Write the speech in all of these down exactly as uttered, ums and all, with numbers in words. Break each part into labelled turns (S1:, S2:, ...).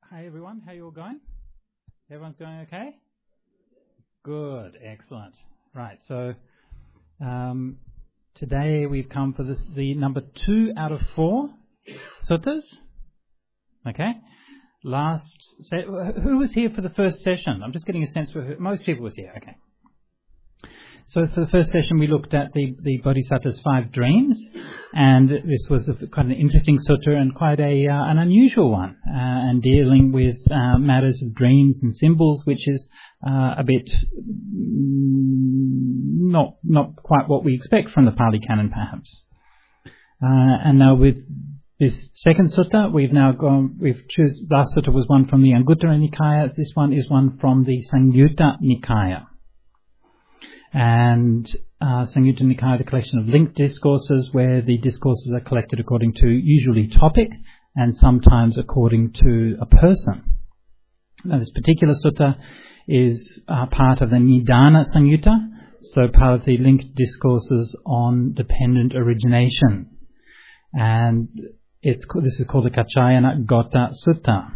S1: Hi everyone, how you all going? Everyone's going okay? Good, excellent. Right, so um, today we've come for this, the number two out of four suttas. Okay. Last, se- who was here for the first session? I'm just getting a sense for who, most people was here. Okay. So for the first session, we looked at the, the Bodhisattva's five dreams, and this was a, quite an interesting sutta and quite a uh, an unusual one, uh, and dealing with uh, matters of dreams and symbols, which is uh, a bit mm, not not quite what we expect from the Pali Canon, perhaps. Uh, and now with this second sutta, we've now gone. We've choose. Last sutta was one from the Anguttara Nikaya. This one is one from the Samyutta Nikaya. And uh, Samyutta Nikaya, the collection of linked discourses, where the discourses are collected according to usually topic and sometimes according to a person. Now, this particular sutta is uh, part of the Nidana Samyutta, so part of the linked discourses on dependent origination. And it's this is called the Kaccayana Gotta Sutta.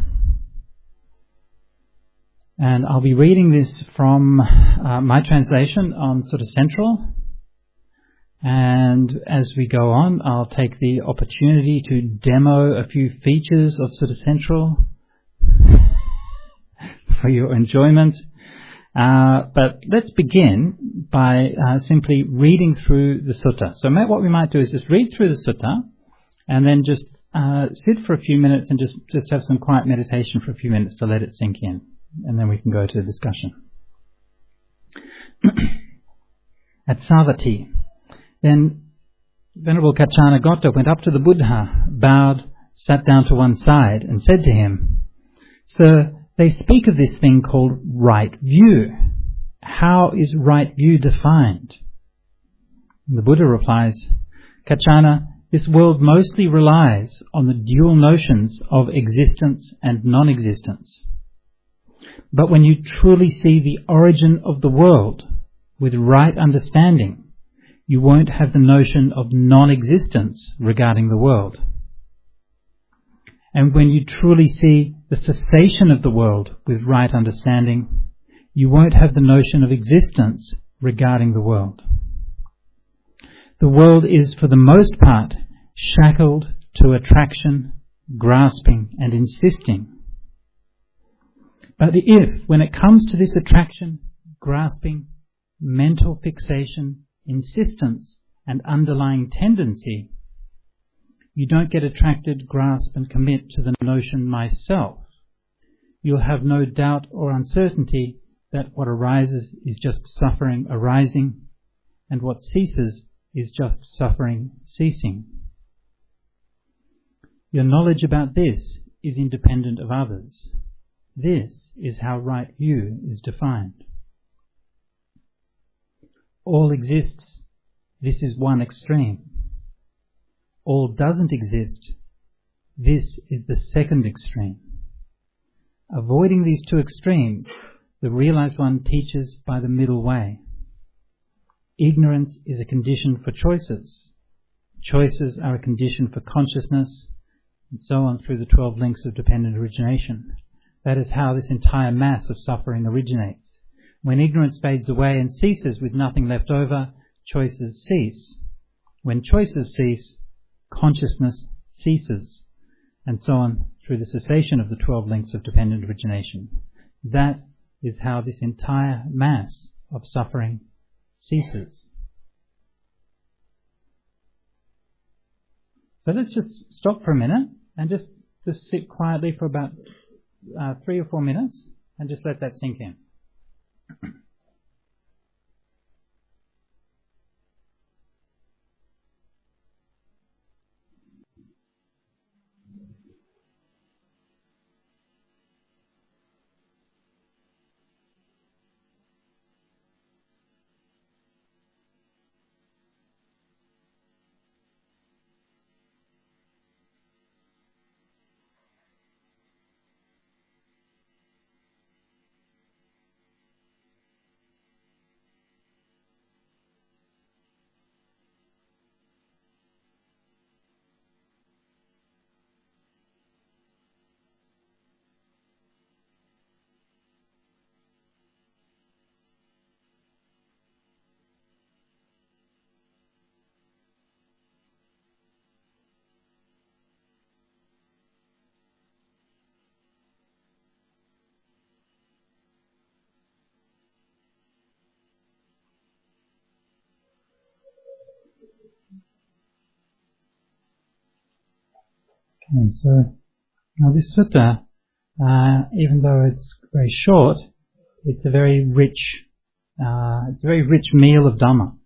S1: And I'll be reading this from uh, my translation on Sutta Central. And as we go on, I'll take the opportunity to demo a few features of Sutta Central for your enjoyment. Uh, but let's begin by uh, simply reading through the sutta. So what we might do is just read through the sutta and then just uh, sit for a few minutes and just, just have some quiet meditation for a few minutes to let it sink in. And then we can go to the discussion. At Savatthi, then Venerable Kaccanagotta went up to the Buddha, bowed, sat down to one side, and said to him, "Sir, they speak of this thing called right view. How is right view defined?" And the Buddha replies, "Kaccana, this world mostly relies on the dual notions of existence and non-existence. But when you truly see the origin of the world with right understanding, you won't have the notion of non-existence regarding the world. And when you truly see the cessation of the world with right understanding, you won't have the notion of existence regarding the world. The world is, for the most part, shackled to attraction, grasping, and insisting. But if, when it comes to this attraction, grasping, mental fixation, insistence, and underlying tendency, you don't get attracted, grasp, and commit to the notion myself, you'll have no doubt or uncertainty that what arises is just suffering arising, and what ceases is just suffering ceasing. Your knowledge about this is independent of others. This is how right view is defined. All exists. This is one extreme. All doesn't exist. This is the second extreme. Avoiding these two extremes, the realized one teaches by the middle way. Ignorance is a condition for choices. Choices are a condition for consciousness, and so on through the twelve links of dependent origination. That is how this entire mass of suffering originates. When ignorance fades away and ceases with nothing left over, choices cease. When choices cease, consciousness ceases, and so on through the cessation of the twelve links of dependent origination. That is how this entire mass of suffering ceases. So let's just stop for a minute and just, just sit quietly for about Uh, three or four minutes and just let that sink in. Okay, so now this sutta, uh, even though it's very short, it's a very rich, uh, it's a very rich meal of Dhamma.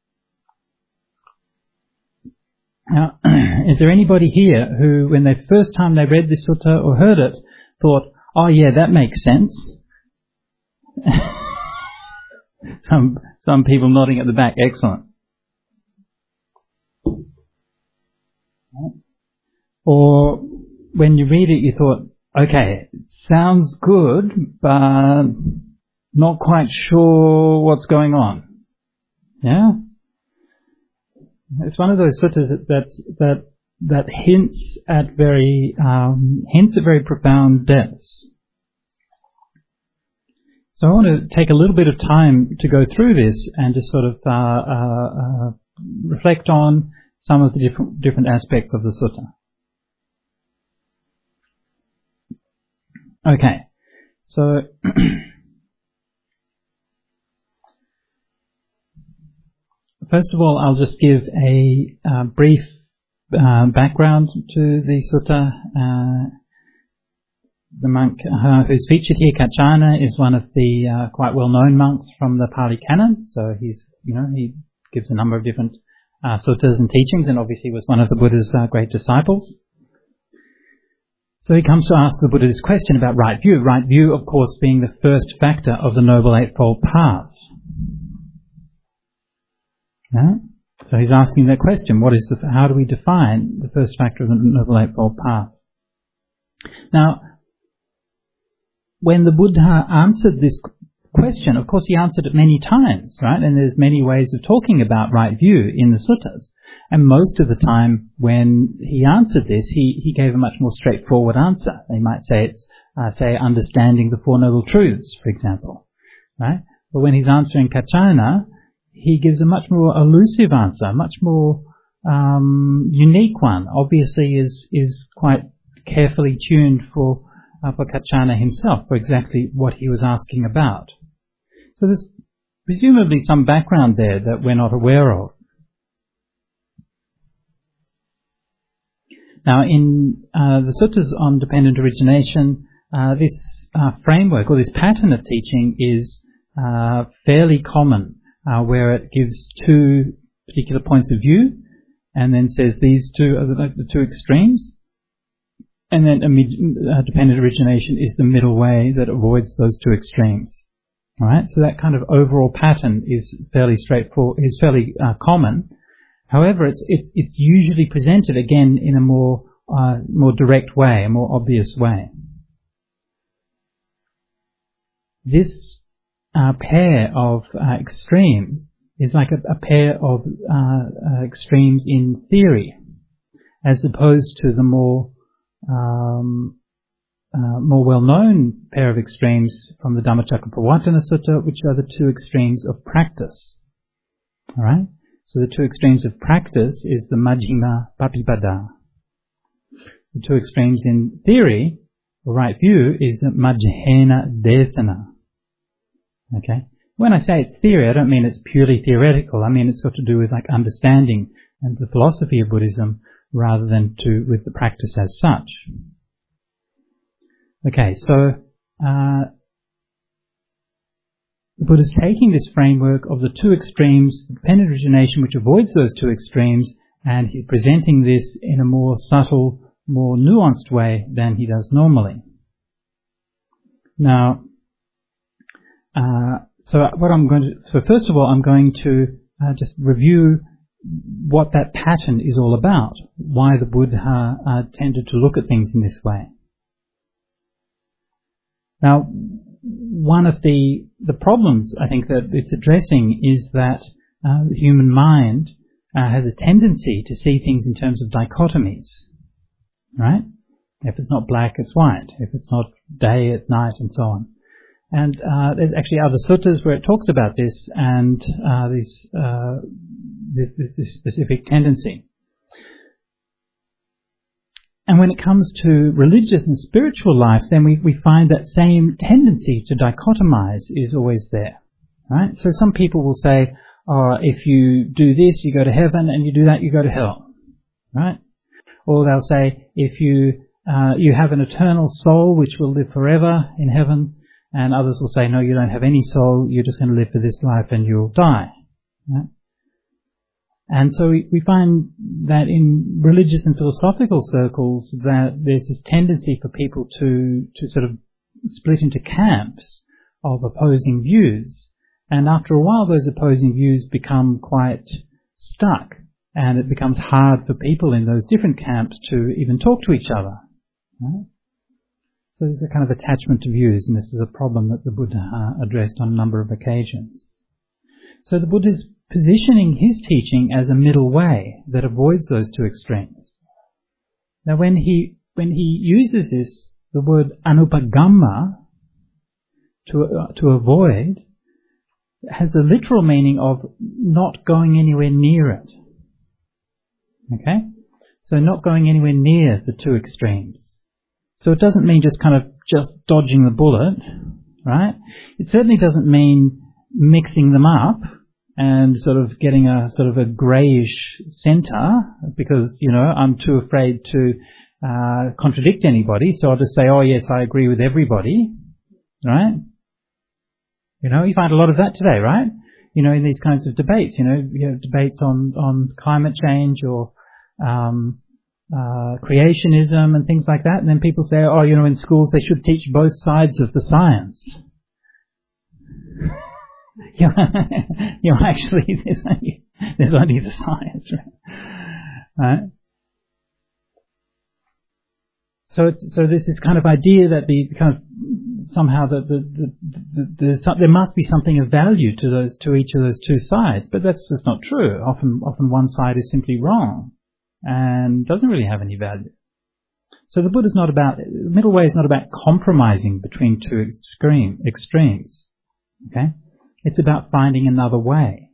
S1: Now, is there anybody here who, when the first time they read this sutta or heard it, thought, "Oh yeah, that makes sense"? some some people nodding at the back. Excellent. Or when you read it, you thought, "Okay, it sounds good, but not quite sure what's going on." Yeah. It's one of those suttas that that that, that hints at very um, hints at very profound depths. So I want to take a little bit of time to go through this and just sort of uh, uh, uh, reflect on some of the different different aspects of the sutta. Okay, so. First of all, I'll just give a uh, brief uh, background to the sutta. Uh, the monk uh, who's featured here, Kaccana, is one of the uh, quite well-known monks from the Pali Canon. So he's, you know, he gives a number of different uh, suttas and teachings, and obviously was one of the Buddha's uh, great disciples. So he comes to ask the Buddha this question about right view. Right view, of course, being the first factor of the Noble Eightfold Path. Yeah? So he's asking that question, what is the, how do we define the first factor of the Noble Eightfold Path? Now, when the Buddha answered this question, of course he answered it many times, right? And there's many ways of talking about right view in the suttas. And most of the time when he answered this, he, he gave a much more straightforward answer. They might say it's, uh, say, understanding the Four Noble Truths, for example, right? But when he's answering Kaccana, he gives a much more elusive answer, a much more um, unique one. Obviously, is is quite carefully tuned for uh, for Kaccana himself, for exactly what he was asking about. So there's presumably some background there that we're not aware of. Now, in uh, the suttas on dependent origination, uh, this uh, framework or this pattern of teaching is uh, fairly common. Uh, where it gives two particular points of view, and then says these two are the, the two extremes, and then a mid, uh, dependent origination is the middle way that avoids those two extremes. All right, so that kind of overall pattern is fairly straightforward, is fairly uh, common. However, it's it's it's usually presented again in a more uh, more direct way, a more obvious way. This Uh, pair of uh, extremes is like a, a pair of uh, uh, extremes in theory, as opposed to the more um, uh, more well-known pair of extremes from the Dhammacakkappavattana Sutta, which are the two extremes of practice. All right. So the two extremes of practice is the Majjhima Patipada. The two extremes in theory, or right view, is Majjhena Desana. Okay. When I say it's theory, I don't mean it's purely theoretical. I mean it's got to do with like understanding and the philosophy of Buddhism rather than to with the practice as such. Okay, so uh, the Buddha's taking this framework of the two extremes, dependent origination, which avoids those two extremes, and he's presenting this in a more subtle, more nuanced way than he does normally. Now, Uh, so what I'm going to, so first of all, I'm going to uh, just review what that pattern is all about, why the Buddha uh, tended to look at things in this way. Now, one of the the problems I think that it's addressing is that uh, the human mind uh, has a tendency to see things in terms of dichotomies, right? If it's not black, it's white. If it's not day, it's night, and so on. And uh, there's actually other suttas where it talks about this and uh, this, uh, this, this, this specific tendency. And when it comes to religious and spiritual life, then we, we find that same tendency to dichotomize is always there, right? So some people will say, oh, if you do this, you go to heaven, and you do that, you go to hell, right? Or they'll say, if you uh, you have an eternal soul which will live forever in heaven, and others will say, no, you don't have any soul, you're just going to live for this life and you'll die. Right? And so we, we find that in religious and philosophical circles that there's this tendency for people to, to sort of split into camps of opposing views. And after a while those opposing views become quite stuck, and it becomes hard for people in those different camps to even talk to each other. Right? So there's a kind of attachment to views, and this is a problem that the Buddha uh, addressed on a number of occasions. So the Buddha is positioning his teaching as a middle way that avoids those two extremes. Now when he when he uses this, the word anupagamma, to uh, to avoid, has a literal meaning of not going anywhere near it. Okay? So not going anywhere near the two extremes. So it doesn't mean just kind of just dodging the bullet, right? It certainly doesn't mean mixing them up and sort of getting a sort of a greyish centre because, you know, I'm too afraid to uh, contradict anybody, so I'll just say, oh yes, I agree with everybody, right? You know, you find a lot of that today, right? You know, in these kinds of debates, you know, you have debates on, on climate change or um, uh, creationism and things like that, and then people say, oh, you know, in schools they should teach both sides of the science. you, know, you know, actually, there's only, there's only the science, right? Right? So it's, so there's this kind of idea that the kind of somehow that the, the, the, there's some, there must be something of value to those to each of those two sides, but that's just not true. Often, often one side is simply wrong and doesn't really have any value. So the Buddha's not about the middle way is not about compromising between two extreme extremes. Okay, it's about finding another way.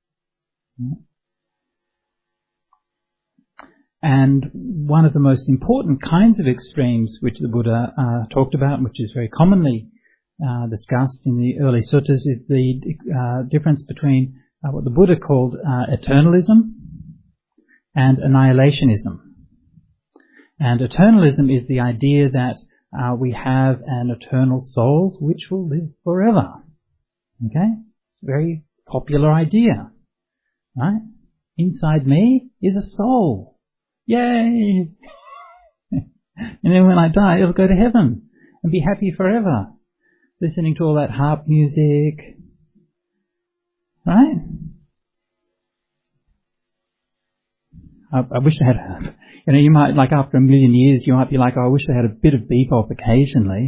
S1: And one of the most important kinds of extremes which the Buddha uh, talked about, which is very commonly uh, discussed in the early suttas, is the uh, difference between uh, what the Buddha called uh, eternalism and annihilationism. And eternalism is the idea that uh, we have an eternal soul which will live forever. Okay? Very popular idea. Right? Inside me is a soul. Yay! And then when I die, it'll go to heaven and be happy forever, listening to all that harp music. Right? I, I wish I had, a, you know, you might, like after a million years, you might be like, oh, I wish I had a bit of bebop occasionally.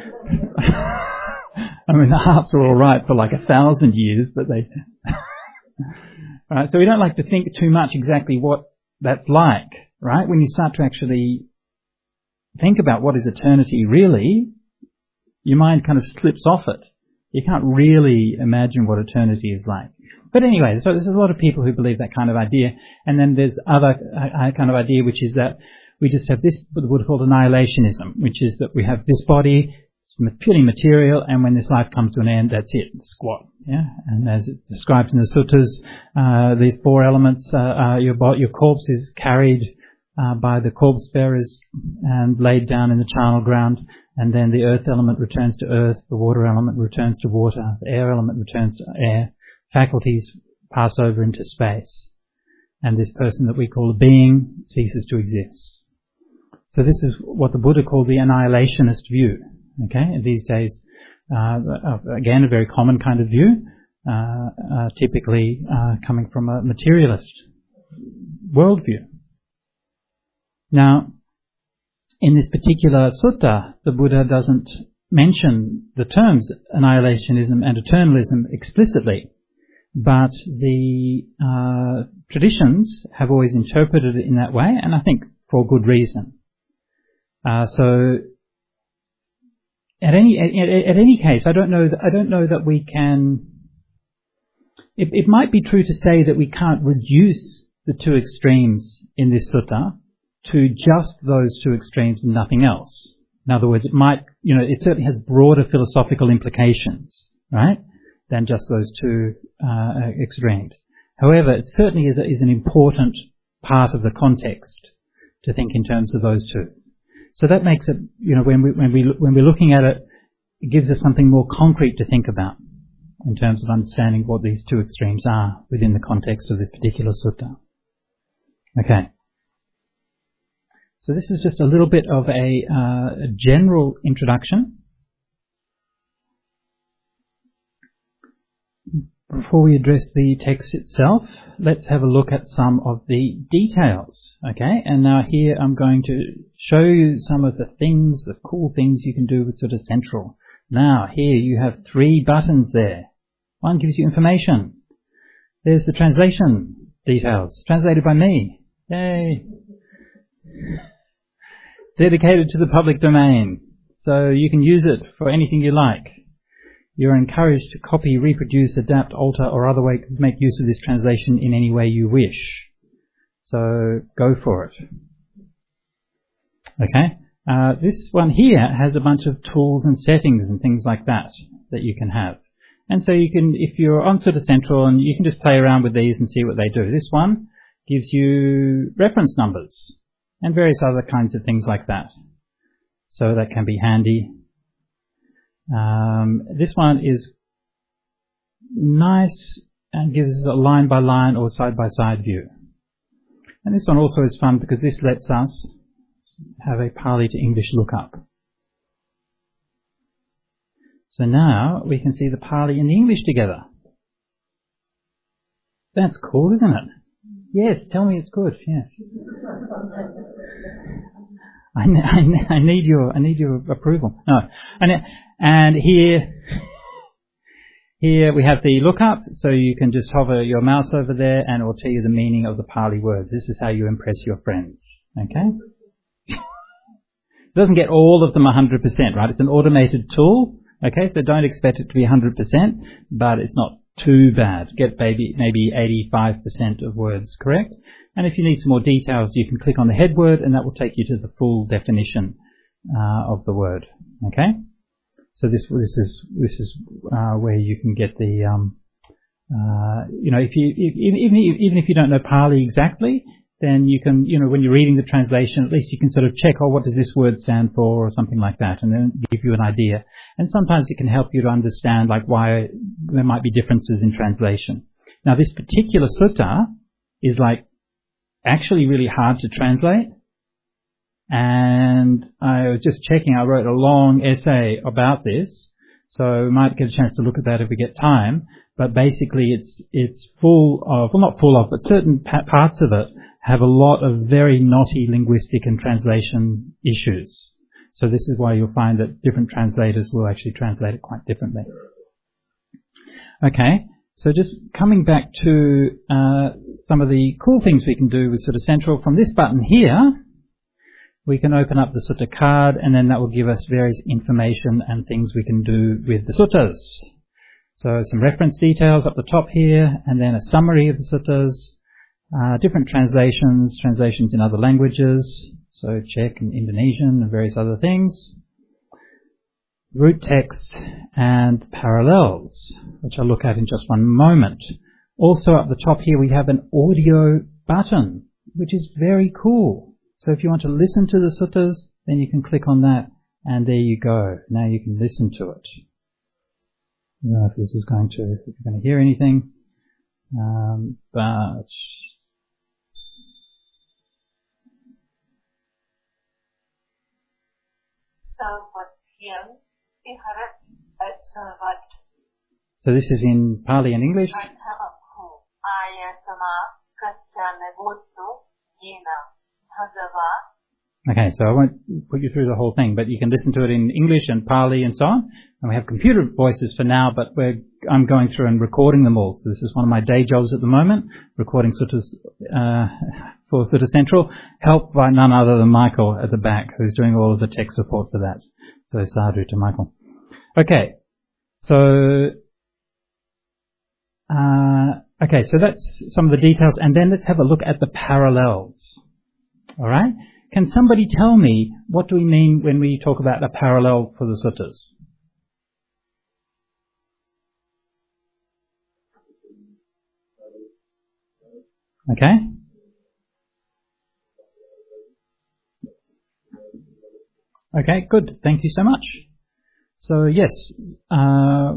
S1: I mean, the harps are alright for like a thousand years, but they... Right, so we don't like to think too much exactly what that's like. Right? When you start to actually think about what is eternity really, your mind kind of slips off it. You can't really imagine what eternity is like. But anyway, so there's a lot of people who believe that kind of idea. And then there's other uh, kind of idea, which is that we just have this, what the Buddha called annihilationism, which is that we have this body, it's purely material, and when this life comes to an end, that's it, squat. Yeah, and as it's described in the suttas, uh, the four elements, uh, uh, your your corpse is carried uh, by the corpse bearers and laid down in the charnel ground, and then the earth element returns to earth, the water element returns to water, the air element returns to air, faculties pass over into space, and this person that we call a being ceases to exist. So this is what the Buddha called the annihilationist view. Okay, and these days, uh, again, a very common kind of view, uh, uh, typically uh, coming from a materialist worldview. Now, in this particular sutta, the Buddha doesn't mention the terms annihilationism and eternalism explicitly, but the uh, traditions have always interpreted it in that way, and I think for good reason. Uh, so. At any at, at any case, I don't know. That, I don't know that we can. It, it might be true to say that we can't reduce the two extremes in this sutta to just those two extremes and nothing else. In other words, it might, you know, it certainly has broader philosophical implications, right, than just those two uh, extremes. However, it certainly is a, is an important part of the context to think in terms of those two. So that makes it, you know, when we when we when we're looking at it, it gives us something more concrete to think about in terms of understanding what these two extremes are within the context of this particular sutta. Okay. So this is just a little bit of a, uh, a general introduction. Before we address the text itself, let's have a look at some of the details. Okay, and now here I'm going to show you some of the things, the cool things you can do with Sutta Central. Now here you have three buttons there. One gives you information. There's the translation details, translated by me. Yay! Dedicated to the public domain, so you can use it for anything you like. You're encouraged to copy, reproduce, adapt, alter, or other way make use of this translation in any way you wish. So go for it. Okay, uh, this one here has a bunch of tools and settings and things like that that you can have. And so you can, if you're on Sutta Central, and you can just play around with these and see what they do. This one gives you reference numbers and various other kinds of things like that. So that can be handy. Um, this one is nice and gives us a line by line or side by side view. And this one also is fun because this lets us have a Pali to English lookup. So now we can see the Pali and the English together. That's cool, isn't it? Yes, tell me it's good. Yes. I, I, I need your I need your approval. No, and and here here we have the lookup, so you can just hover your mouse over there, and it will tell you the meaning of the Pali words. This is how you impress your friends. Okay. It doesn't get all of them one hundred percent, right? It's an automated tool. Okay, so don't expect it to be one hundred percent, but it's not too bad. Get maybe maybe eighty-five percent of words correct. And if you need some more details, you can click on the head word, and that will take you to the full definition uh, of the word. Okay, so this this is this is uh, where you can get the um, uh, you know if you if, even even if you don't know Pali exactly, then you can, you know, when you're reading the translation, at least you can sort of check, oh, what does this word stand for, or something like that, and then give you an idea. And sometimes it can help you to understand, like, why there might be differences in translation. Now, this particular sutta is, like, actually really hard to translate. And I was just checking, I wrote a long essay about this, so we might get a chance to look at that if we get time. But basically it's it's full of, well, not full of, but certain pa- parts of it have a lot of very knotty linguistic and translation issues. So this is why you'll find that different translators will actually translate it quite differently. Okay, so just coming back to uh, some of the cool things we can do with Sutta Central. From this button here, we can open up the sutta card, and then that will give us various information and things we can do with the suttas. So some reference details up the top here, and then a summary of the suttas, uh, different translations, translations in other languages, so Czech and Indonesian and various other things, root text and parallels, which I'll look at in just one moment. Also up the top here we have an audio button, which is very cool. So if you want to listen to the suttas, then you can click on that, and there you go. Now you can listen to it. I don't know if this is going to, if you're going to hear anything, um, but so this is in Pali and English. Okay, so I won't put you through the whole thing, but you can listen to it in English and Pali and so on. And we have computer voices for now, but we're, I'm going through and recording them all. So this is one of my day jobs at the moment, recording suttas uh, for Sutta Central, helped by none other than Michael at the back, who's doing all of the tech support for that. So sadhu to Michael. Okay, so uh, okay, so that's some of the details, and then let's have a look at the parallels. All right. Can somebody tell me what do we mean when we talk about a parallel for the suttas? Okay. Okay, good. Thank you so much. So yes, uh,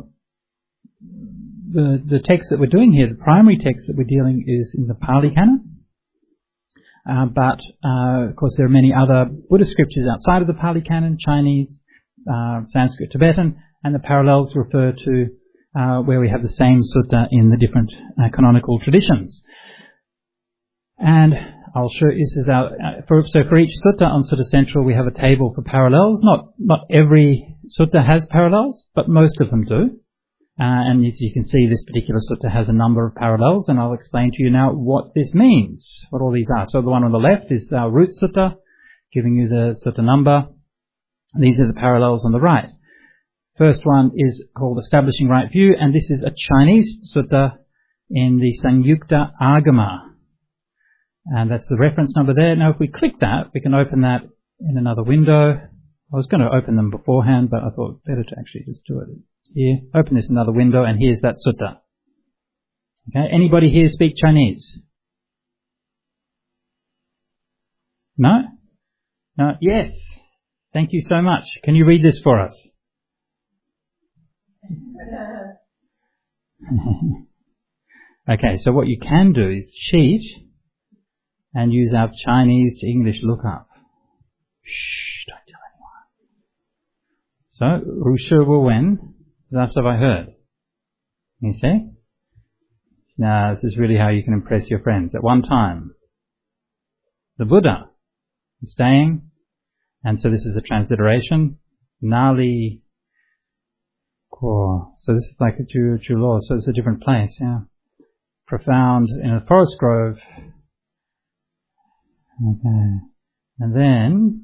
S1: the the text that we're doing here, the primary text that we're dealing is in the Pali Canon. Uh, but uh, of course, there are many other Buddhist scriptures outside of the Pali Canon: Chinese, uh, Sanskrit, Tibetan, and the parallels refer to uh, where we have the same sutta in the different uh, canonical traditions. And I'll show this is our uh, for, so for each sutta on Sutta Central we have a table for parallels. Not not every sutta has parallels, but most of them do. Uh, and as you can see, this particular sutta has a number of parallels, and I'll explain to you now what this means, what all these are. So the one on the left is our root sutta, giving you the sutta number. These are the parallels on the right. First one is called Establishing Right View, and this is a Chinese sutta in the Samyukta Agama. And that's the reference number there. Now, if we click that, we can open that in another window. I was going to open them beforehand, but I thought better to actually just do it here. Open this in another window, and here's that sutta. Okay, anybody here speak Chinese? No? No? Yes. Thank you so much. Can you read this for us? Okay, so what you can do is cheat and use our Chinese to English lookup. Shh, don't tell anyone. So, Ru Shi Wu Wen, thus have I heard. You see? Now, this is really how you can impress your friends. At one time, the Buddha is staying, and so this is the transliteration, Nali Ko. So this is like a Ju Julo, so it's a different place, yeah. Profound in a forest grove. Okay. And then,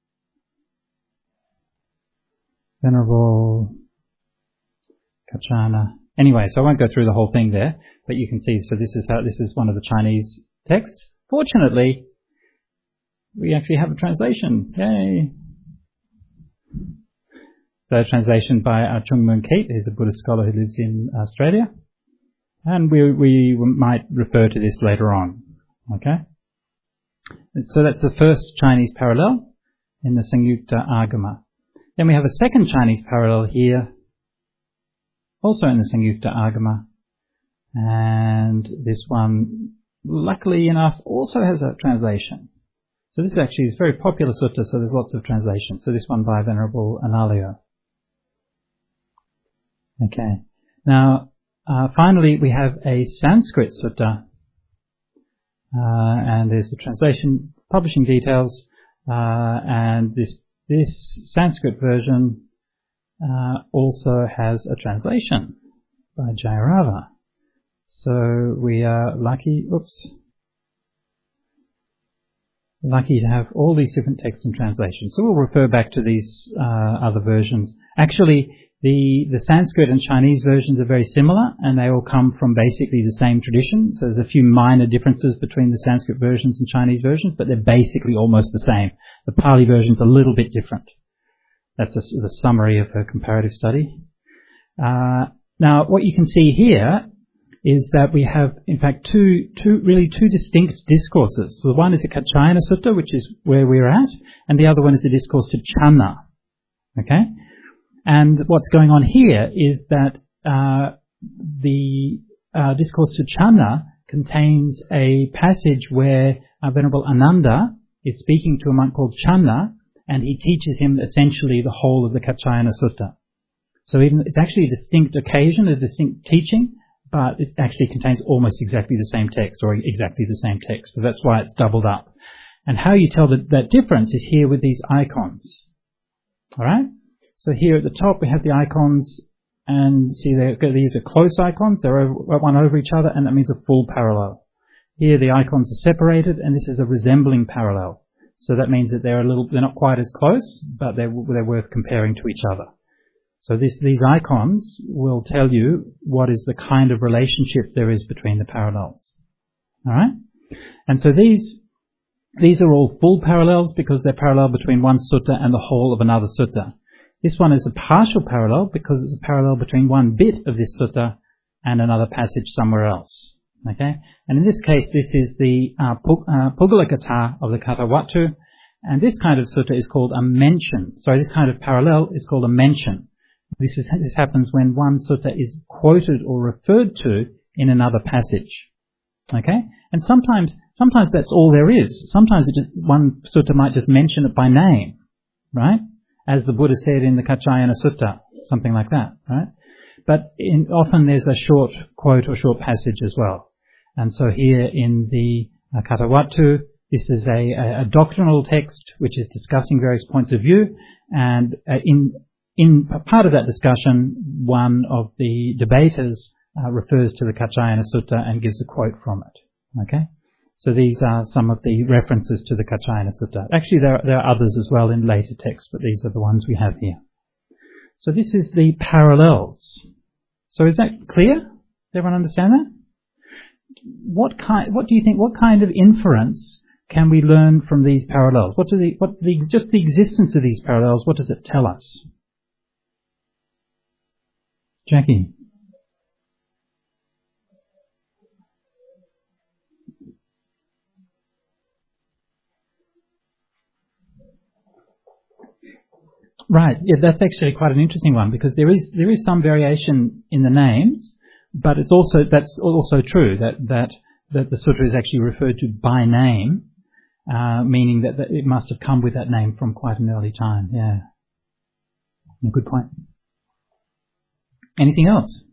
S1: Venerable Kachana. Anyway, so I won't go through the whole thing there, but you can see, so this is how, this is one of the Chinese texts. Fortunately, we actually have a translation. Yay! The translation by uh, Chung Moon Keat, who's a Buddhist scholar who lives in Australia. And we, we might refer to this later on. Okay? So that's the first Chinese parallel in the Samyukta Agama. Then we have a second Chinese parallel here, also in the Samyukta Agama. And this one, luckily enough, also has a translation. So this actually is a very popular sutta, so there's lots of translations. So this one by Venerable Analayo. Okay. Now, uh, finally, we have a Sanskrit sutta. Uh, and there's the translation, publishing details, uh, and this this Sanskrit version uh, also has a translation by Jayarava. So we are lucky, oops, lucky to have all these different texts and translations. So we'll refer back to these uh, other versions. Actually, The, the Sanskrit and Chinese versions are very similar, and they all come from basically the same tradition. So there's a few minor differences between the Sanskrit versions and Chinese versions, but they're basically almost the same. The Pali version's a little bit different. That's a, the summary of a comparative study. Uh, now, what you can see here is that we have, in fact, two, two, really two distinct discourses. So the one is the Kaccayana Sutta, which is where we're at, and the other one is the discourse to Channa. Okay? And what's going on here is that uh, the uh, discourse to Channa contains a passage where uh, Venerable Ananda is speaking to a monk called Channa, and he teaches him essentially the whole of the Kaccayana Sutta. So even, it's actually a distinct occasion, a distinct teaching, but it actually contains almost exactly the same text, or exactly the same text. So that's why it's doubled up. And how you tell that, that difference is here with these icons. All right? So here at the top we have the icons, and see these are close icons, they're over, one over each other, and that means a full parallel. Here the icons are separated, and this is a resembling parallel. So that means that they're a little, they're not quite as close, but they're, they're worth comparing to each other. So this, these icons will tell you what is the kind of relationship there is between the parallels. Alright? And so these, these are all full parallels because they're parallel between one sutta and the whole of another sutta. This one is a partial parallel because it's a parallel between one bit of this sutta and another passage somewhere else. Okay? And in this case, this is the uh, Pugala Katha of the Katha Wattu, And this kind of sutta is called a mention. Sorry, this kind of parallel is called a mention. This, is, this happens when one sutta is quoted or referred to in another passage. Okay? And sometimes, sometimes that's all there is. Sometimes it just, one sutta might just mention it by name, right? As the Buddha said in the Kaccayana Sutta, something like that, right? But in, often there's a short quote or short passage as well. And so here in the uh, Katawattu, this is a, a, a doctrinal text which is discussing various points of view, and uh, in in part of that discussion, one of the debaters uh, refers to the Kaccayana Sutta and gives a quote from it. Okay, so these are some of the references to the Kaccayana Sutta. Actually, there are, there are others as well in later texts, but these are the ones we have here. So this is the parallels. So is that clear? Does everyone understand that? What kind? What do you think? What kind of inference can we learn from these parallels? What do the, what the, just the existence of these parallels, what does it tell us? Jackie? Right, yeah, that's actually quite an interesting one, because there is, there is some variation in the names, but it's also, that's also true, that, that, that the sutta is actually referred to by name. Uh, meaning that, that it must have come with that name from quite an early time. Yeah. A good point. Anything else?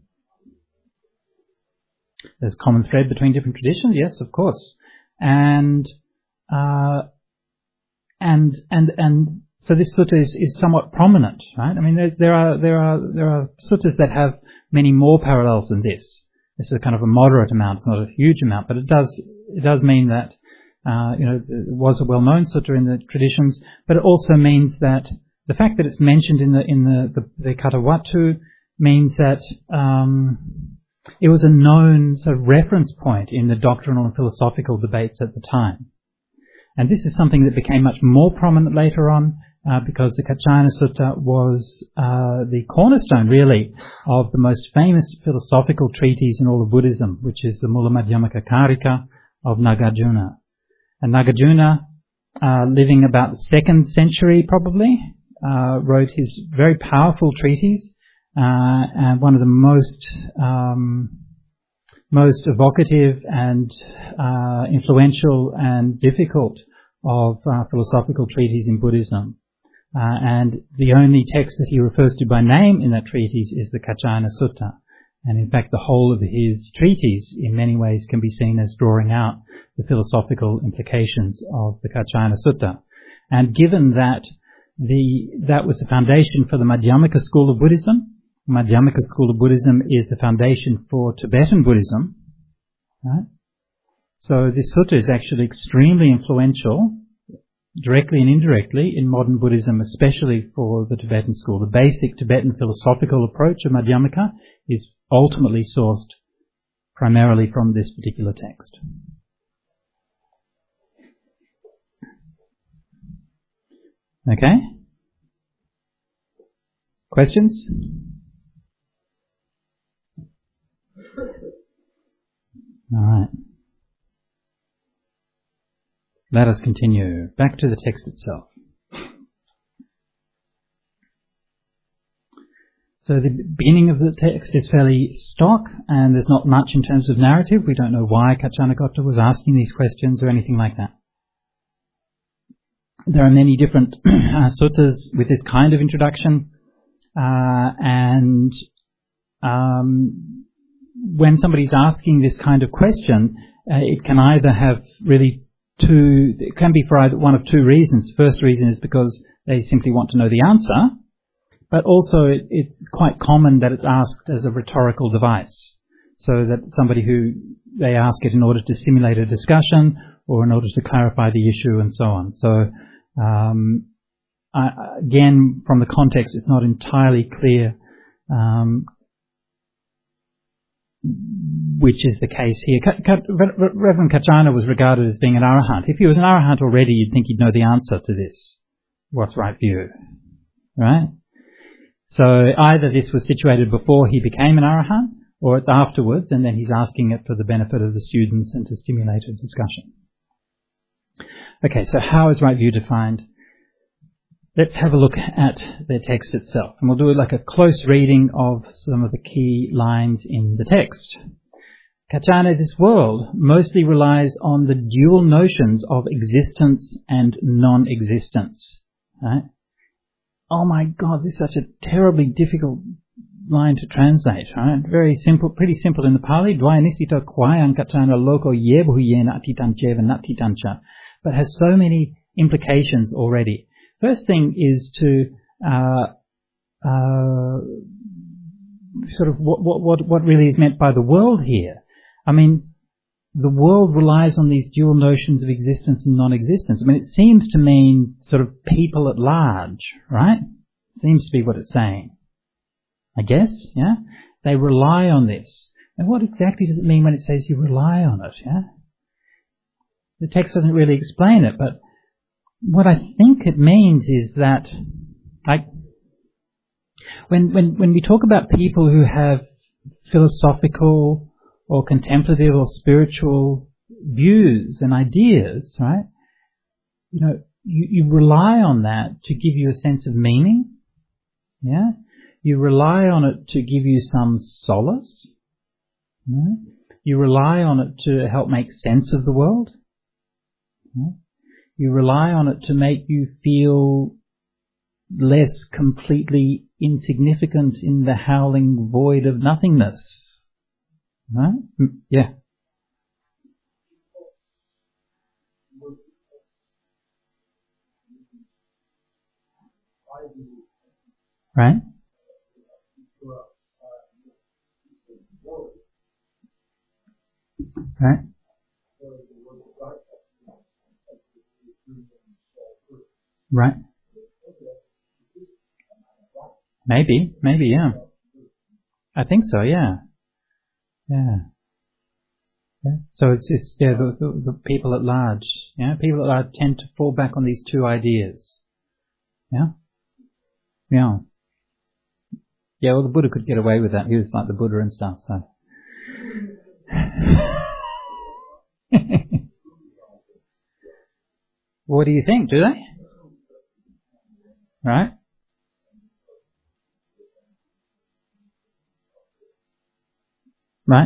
S1: There's a common thread between different traditions, yes, of course. And, uh, and, and, and, so this sutta is, is somewhat prominent, right? I mean, there, there are, there are, there are suttas that have many more parallels than this. This is a kind of a moderate amount, it's not a huge amount, but it does, it does mean that Uh, you know, it was a well-known sutta in the traditions, but it also means that the fact that it's mentioned in the in the the, the Katawattu means that um, it was a known sort of reference point in the doctrinal and philosophical debates at the time. And this is something that became much more prominent later on, uh, because the Kaccayana Sutta was uh, the cornerstone, really, of the most famous philosophical treatise in all of Buddhism, which is the Mula Madhyamaka Karika of Nagarjuna. And Nagarjuna, uh, living about the second century probably, uh, wrote his very powerful treatise, uh, and one of the most, um, most evocative and, uh, influential and difficult of, uh, philosophical treatises in Buddhism. Uh, and the only text that he refers to by name in that treatise is the Kaccayana Sutta. And in fact, the whole of his treatise in many ways can be seen as drawing out the philosophical implications of the Kaccayana Sutta. And given that the, that was the foundation for the Madhyamaka school of Buddhism, the Madhyamaka school of Buddhism is the foundation for Tibetan Buddhism, right? So this sutta is actually extremely influential, directly and indirectly, in modern Buddhism, especially for the Tibetan school. The basic Tibetan philosophical approach of Madhyamaka is ultimately sourced primarily from this particular text. Okay? Questions? All right. Let us continue. Back to the text itself. So the beginning of the text is fairly stock, and there's not much in terms of narrative. We don't know why Kaccanagotta was asking these questions or anything like that. There are many different uh, suttas with this kind of introduction, uh, and um, when somebody's asking this kind of question, uh, it can either have really two, it can be for either one of two reasons. First reason is because they simply want to know the answer, but also it, it's quite common that it's asked as a rhetorical device, so that somebody who, they ask it in order to stimulate a discussion or in order to clarify the issue and so on. So um, I, again, from the context, it's not entirely clear um, which is the case here. Reverend Kaccana was regarded as being an arahant. If he was an arahant already, you'd think he'd know the answer to this. What's right view? Right? So either this was situated before he became an arahant, or it's afterwards, and then he's asking it for the benefit of the students and to stimulate a discussion. Okay, so how is right view defined? Let's have a look at the text itself. And we'll do like a close reading of some of the key lines in the text. Kaccana, this world mostly relies on the dual notions of existence and non-existence. Right? Oh my God, this is such a terribly difficult line to translate. Right? Very simple, pretty simple in the Pali. Dvayanisita kwayang kaccana loko yebhuyena atitancheva natitancha. But has so many implications already. First thing is to uh, uh, sort of what, what, what really is meant by the world here. I mean, the world relies on these dual notions of existence and non-existence. I mean, it seems to mean sort of people at large, right? Seems to be what it's saying. I guess, yeah? They rely on this. And what exactly does it mean when it says you rely on it, yeah? The text doesn't really explain it, but what I think it means is that, like, when, when, when we talk about people who have philosophical or contemplative or spiritual views and ideas, right, you know, you, you rely on that to give you a sense of meaning, yeah? You rely on it to give you some solace, right? You rely on it to help make sense of the world, right? You rely on it to make you feel less completely insignificant in the howling void of nothingness. Right? Yeah. Right? Right? Right. Maybe, maybe, yeah. I think so, yeah. Yeah. Yeah. So it's, it's, yeah, the, the, the people at large, yeah, people at large tend to fall back on these two ideas. Yeah? Yeah. Yeah, well, the Buddha could get away with that. He was like the Buddha and stuff, so. What do you think? Do they? Right? Right?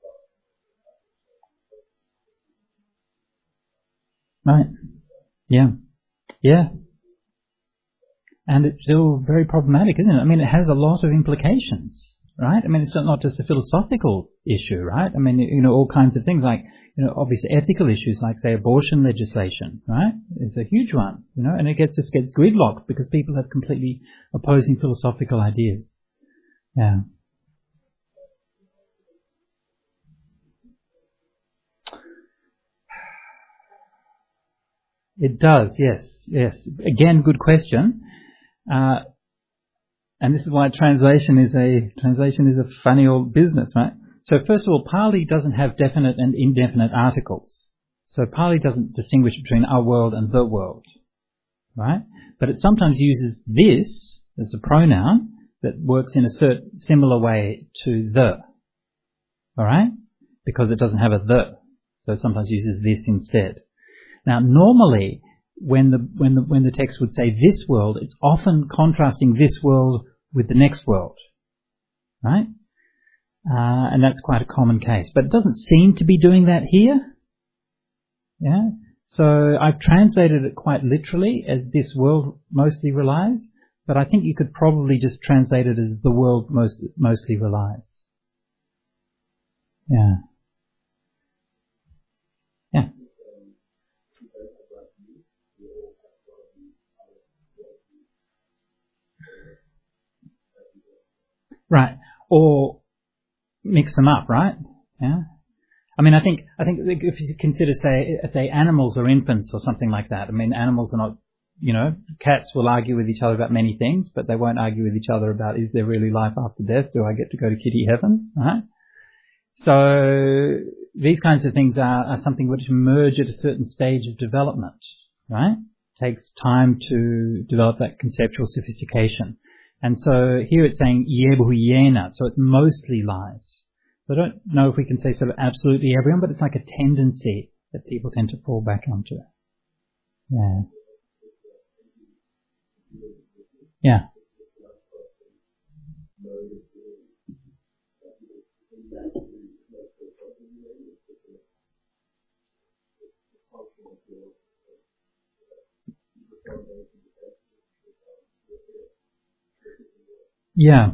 S1: Right. Yeah. Yeah. And it's still very problematic, isn't it? I mean, it has a lot of implications, right? I mean, it's not just a philosophical issue, right? I mean, you know, all kinds of things like, you know, obvious ethical issues like, say, abortion legislation, right? It's a huge one, you know, and it gets just gets gridlocked because people have completely opposing philosophical ideas. Yeah. It does, yes, yes. Again, good question. Uh, and this is why translation is a translation is a funny old business, right? So first of all, Pali doesn't have definite and indefinite articles. So Pali doesn't distinguish between our world and the world, right? But it sometimes uses this as a pronoun that works in a certain similar way to the, all right? Because it doesn't have a the, so it sometimes uses this instead. Now, normally, when the when the when the text would say this world, it's often contrasting this world with the next world, right? Uh, and that's quite a common case. But it doesn't seem to be doing that here. Yeah. So I've translated it quite literally as this world mostly relies, but I think you could probably just translate it as the world most mostly relies. Yeah. Yeah. Right. Or mix them up, right? Yeah. I mean, I think, I think if you consider, say, say animals or infants or something like that, I mean, animals are not, you know, cats will argue with each other about many things, but they won't argue with each other about, is there really life after death? Do I get to go to kitty heaven? Right? So these kinds of things are, are something which emerge at a certain stage of development, right? It takes time to develop that conceptual sophistication. And so here it's saying yebhuyena, so it mostly lies. So I don't know if we can say sort of absolutely everyone, but it's like a tendency that people tend to fall back onto. Yeah. Yeah. Yeah.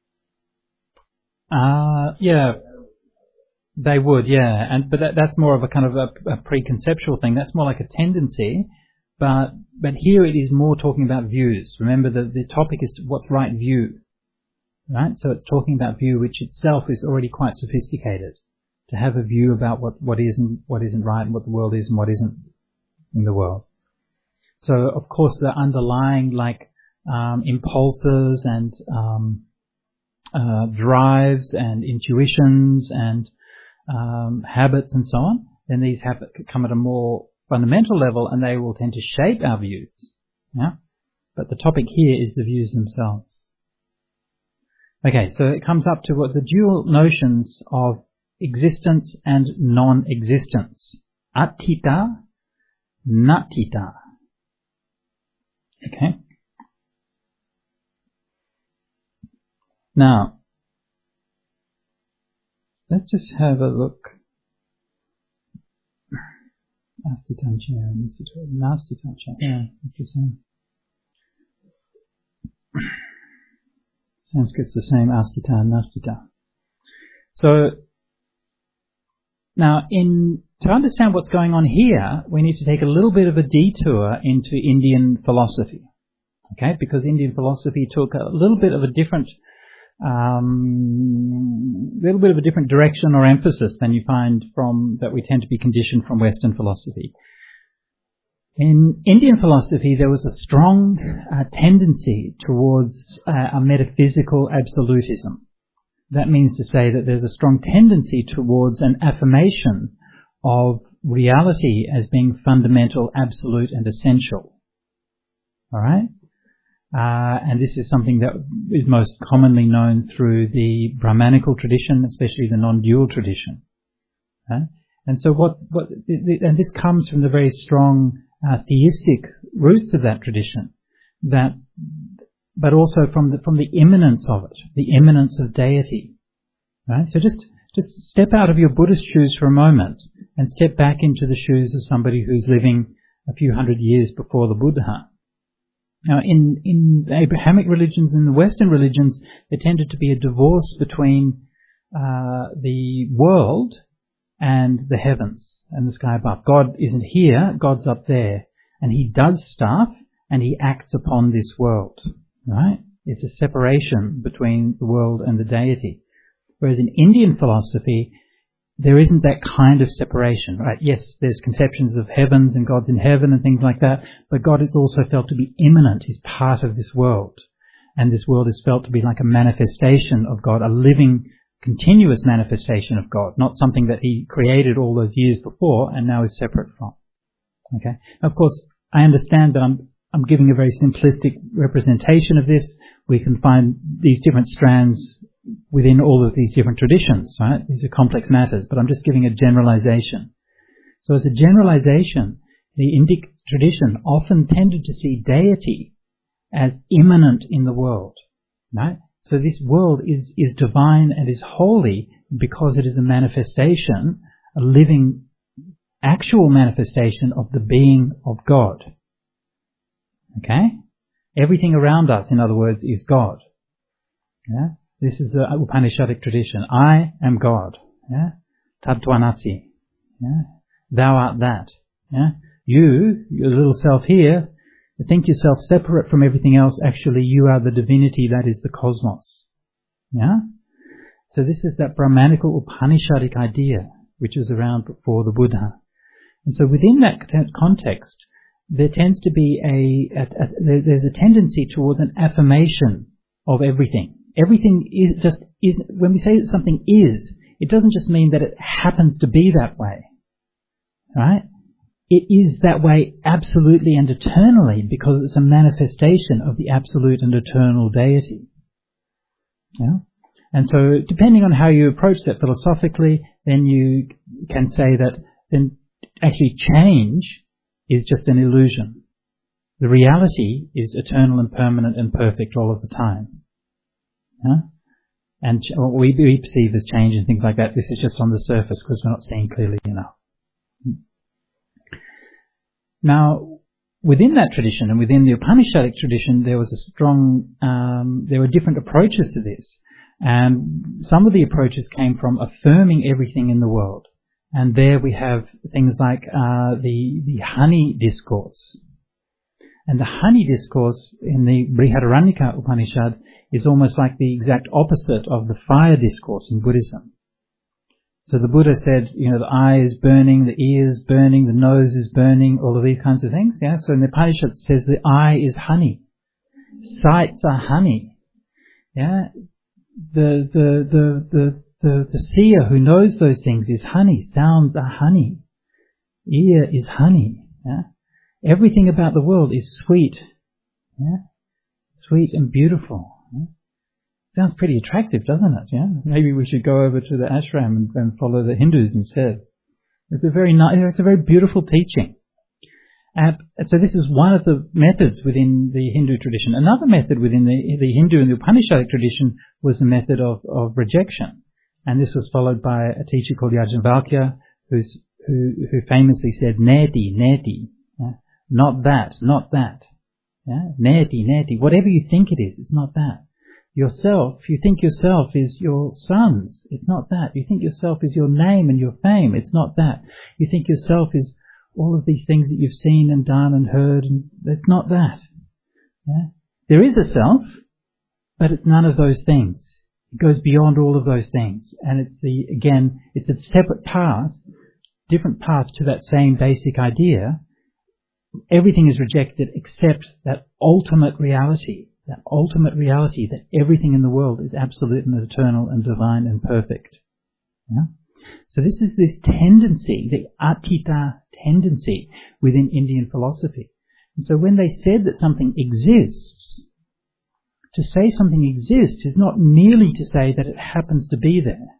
S1: Uh, yeah. They would, yeah, and but that, that's more of a kind of a, a preconceptual thing. That's more like a tendency, but but here it is more talking about views. Remember, the the topic is what's right view, right? So it's talking about view, which itself is already quite sophisticated. To have a view about what what is and what isn't right, and what the world is and what isn't in the world. So of course the underlying like um, impulses and um, uh, drives and intuitions and Um, habits and so on, then these habits come at a more fundamental level and they will tend to shape our views. Yeah? But the topic here is the views themselves. Okay, so it comes up to what the dual notions of existence and non-existence. Attita, natita. Okay. Now, let's just have a look. Astitancha, Nastitancha. Yeah, it's the same. Sanskrit's the same, Astita and Nastita. So, now in, to understand what's going on here, we need to take a little bit of a detour into Indian philosophy. Okay, because Indian philosophy took a little bit of a different Um, little bit of a different direction or emphasis than you find from that we tend to be conditioned from Western philosophy. In Indian philosophy, there was a strong uh, tendency towards uh, a metaphysical absolutism. That means to say that there's a strong tendency towards an affirmation of reality as being fundamental, absolute, and essential. All right. Uh, and this is something that is most commonly known through the Brahmanical tradition, especially the non-dual tradition. Okay? And so what, what, and this comes from the very strong uh, theistic roots of that tradition, that, but also from the, from the immanence of it, the immanence of deity. Right? So just, just step out of your Buddhist shoes for a moment and step back into the shoes of somebody who's living a few hundred years before the Buddha. Now, in, in the Abrahamic religions and the Western religions, there tended to be a divorce between uh, the world and the heavens and the sky above. God isn't here, God's up there. And He does stuff and He acts upon this world. Right? It's a separation between the world and the deity. Whereas in Indian philosophy, there isn't that kind of separation, right? Yes, there's conceptions of heavens and God's in heaven and things like that, but God is also felt to be immanent. He's part of this world. And this world is felt to be like a manifestation of God, a living, continuous manifestation of God, not something that He created all those years before and now is separate from. Okay? Of course, I understand that I'm, I'm giving a very simplistic representation of this. We can find these different strands within all of these different traditions, right? These are complex matters, but I'm just giving a generalization. So as a generalization, the Indic tradition often tended to see deity as immanent in the world, right? So this world is, is divine and is holy because it is a manifestation, a living, actual manifestation of the being of God. Okay? Everything around us, in other words, is God. Yeah? This is the Upanishadic tradition. I am God. Yeah? Tattvanasi. Yeah? Thou art that. Yeah? You, your little self here, think yourself separate from everything else. Actually, you are the divinity that is the cosmos. Yeah? So this is that Brahmanical Upanishadic idea, which is around before the Buddha. And so within that context, there tends to be a, a, a there's a tendency towards an affirmation of everything. Everything is just, is, when we say that something is, it doesn't just mean that it happens to be that way. Right? It is that way absolutely and eternally because it's a manifestation of the absolute and eternal deity. Yeah? And so, depending on how you approach that philosophically, then you can say that then actually change is just an illusion. The reality is eternal and permanent and perfect all of the time. Huh? And what we, we perceive as change and things like that, this is just on the surface because we're not seeing clearly enough. Now, within that tradition and within the Upanishadic tradition, there was a strong, um, there were different approaches to this. And some of the approaches came from affirming everything in the world. And there we have things like uh, the, the honey discourse. And the honey discourse in the Brihadaranyaka Upanishad is almost like the exact opposite of the fire discourse in Buddhism. So the Buddha said, you know, the eye is burning, the ear is burning, the nose is burning, all of these kinds of things. Yeah. So in the Upanishad it says the eye is honey, sights are honey. Yeah. The the the the the, the seer who knows those things is honey. Sounds are honey. Ear is honey. Yeah. Everything about the world is sweet. Yeah. Sweet and beautiful. Yeah. Sounds pretty attractive, doesn't it? Yeah. Maybe we should go over to the ashram and, and follow the Hindus instead. It's a very nice, it's a very beautiful teaching. And so this is one of the methods within the Hindu tradition. Another method within the, the Hindu and the Upanishadic tradition was the method of, of rejection. And this was followed by a teacher called Yajnavalkya, who's, who, who famously said, neti, neti. Yeah? Not that, not that. Yeah? Neti, neti. Whatever you think it is, it's not that. Yourself, you think yourself is your sons. It's not that. You think yourself is your name and your fame. It's not that. You think yourself is all of these things that you've seen and done and heard, and it's not that. Yeah? There is a self, but it's none of those things. It goes beyond all of those things. And it's the, again, it's a separate path, different path to that same basic idea. Everything is rejected except that ultimate reality. That ultimate reality that everything in the world is absolute and eternal and divine and perfect. Yeah? So this is this tendency, the Attita tendency within Indian philosophy. And so when they said that something exists, to say something exists is not merely to say that it happens to be there.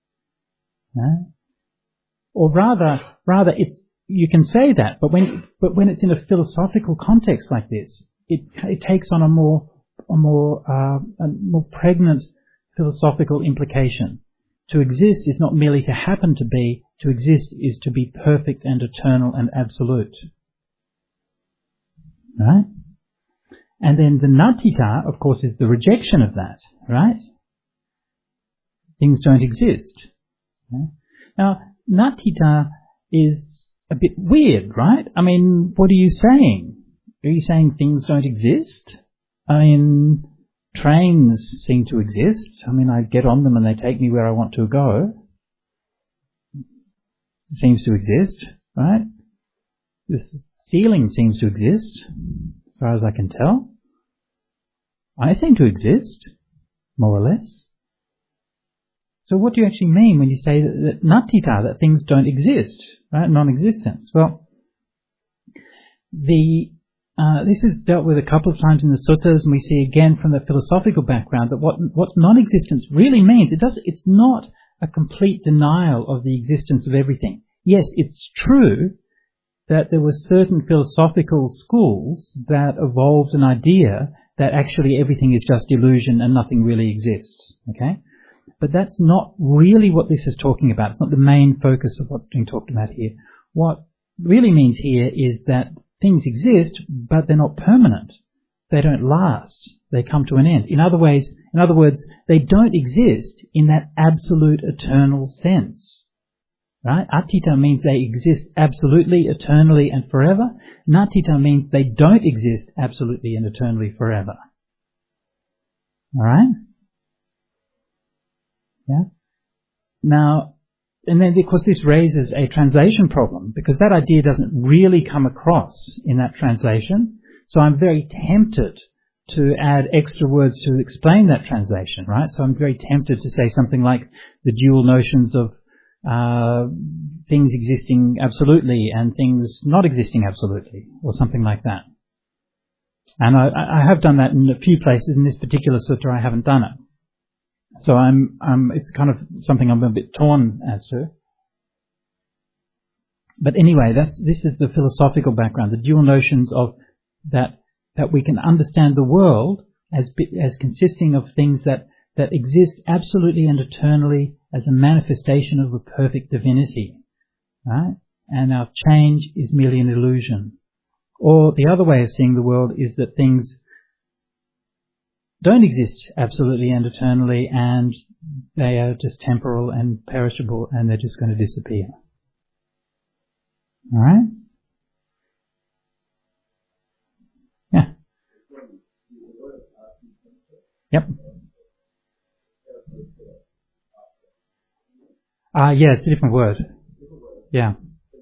S1: No? Or rather, rather it's, you can say that, but when, but when it's in a philosophical context like this, it, it takes on a more a more uh, a more pregnant philosophical implication. To exist is not merely to happen to be. To exist is to be perfect and eternal and absolute. Right? And then the natita, of course, is the rejection of that. Right? Things don't exist. Okay? Now, natita is a bit weird, right? I mean, what are you saying? Are you saying things don't exist? I mean, trains seem to exist. I mean, I get on them and they take me where I want to go. It seems to exist, right? The ceiling seems to exist, as far as I can tell. I seem to exist, more or less. So what do you actually mean when you say that, that natita, that things don't exist, right? Non-existence. Well, the Uh, this is dealt with a couple of times in the suttas, and we see again from the philosophical background that what what non-existence really means, it does, it's not a complete denial of the existence of everything. Yes, it's true that there were certain philosophical schools that evolved an idea that actually everything is just illusion and nothing really exists. Okay? But that's not really what this is talking about. It's not the main focus of what's being talked about here. What really means here is that things exist, but they're not permanent. They don't last. They come to an end. In other ways, in other words, they don't exist in that absolute eternal sense. Right? Attita means they exist absolutely, eternally, and forever. Natita means they don't exist absolutely and eternally forever. All right? Yeah? Now, and then, of course, this raises a translation problem because that idea doesn't really come across in that translation. So I'm very tempted to add extra words to explain that translation, right? So I'm very tempted to say something like the dual notions of uh, things existing absolutely and things not existing absolutely, or something like that. And I, I have done that in a few places. In this particular sutta, I haven't done it. So I'm, um, it's kind of something I'm a bit torn as to. but anyway, that's this is the philosophical background, the dual notions of that that we can understand the world as as consisting of things that that exist absolutely and eternally as a manifestation of a perfect divinity, right? And our change is merely an illusion. Or the other way of seeing the world is that things don't exist absolutely and eternally, and they are just temporal and perishable, and they're just going to disappear. All right? Yeah. Yep. Ah, uh, yeah, it's a different word. Yeah.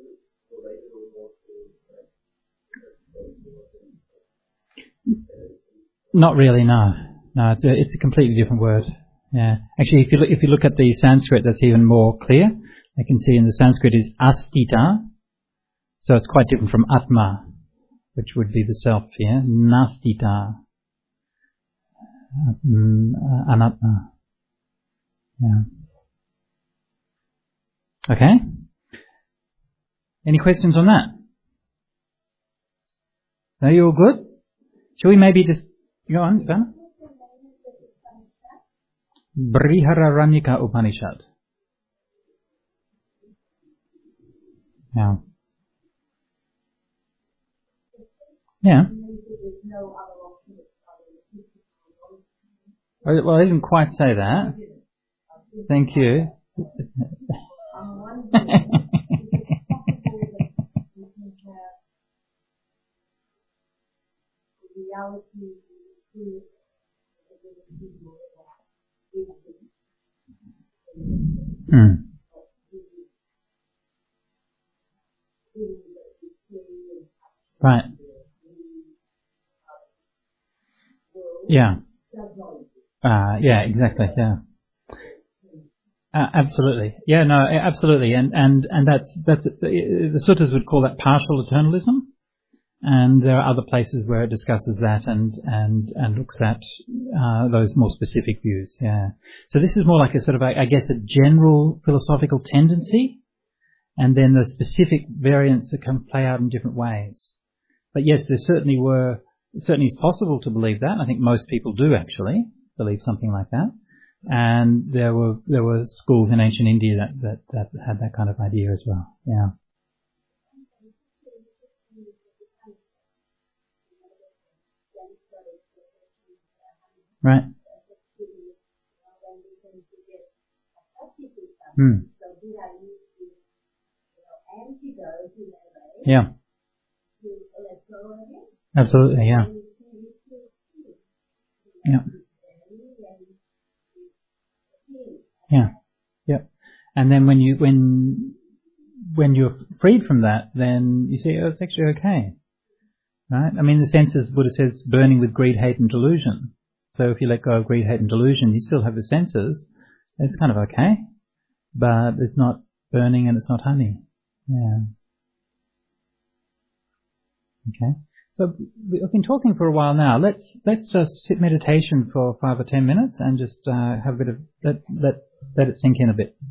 S1: Not really, no. No, it's a, it's a completely different word. Yeah. Actually, if you look, if you look at the Sanskrit, that's even more clear. I can see in the Sanskrit is astita, so it's quite different from atma, which would be the self here. Nastita, anatma. Yeah. Okay. Any questions on that? Are you all good? Shall we maybe just go on, Ivana? Brihadaranyaka Upanishad. Yeah. Yeah. Well, I didn't quite say that. Thank you. Hmm. Right. Yeah. Uh, yeah, exactly. Yeah. Uh, absolutely. Yeah, no, absolutely. And, and, and that's, that's, the suttas would call that partial eternalism. And there are other places where it discusses that and, and, and looks at, uh, those more specific views. Yeah. So this is more like a sort of, I guess, a general philosophical tendency. And then the specific variants that can play out in different ways. But yes, there certainly were, it certainly is possible to believe that. I think most people do actually believe something like that. And there were, there were schools in ancient India that, that, that had that kind of idea as well. Yeah. Right. Hmm. Yeah. Absolutely, yeah. Yeah. Yeah. Yeah. And then when you when when you're freed from that, then you see, oh, it's actually okay. Right? I mean, the sense is, Buddha says, burning with greed, hate and delusion. So if you let go of greed, hate and delusion, you still have the senses. It's kind of okay. But it's not burning and it's not honey. Yeah. Okay. So we've been talking for a while now. Let's let's just sit meditation for five or ten minutes and just uh, have a bit of let let let it sink in a bit.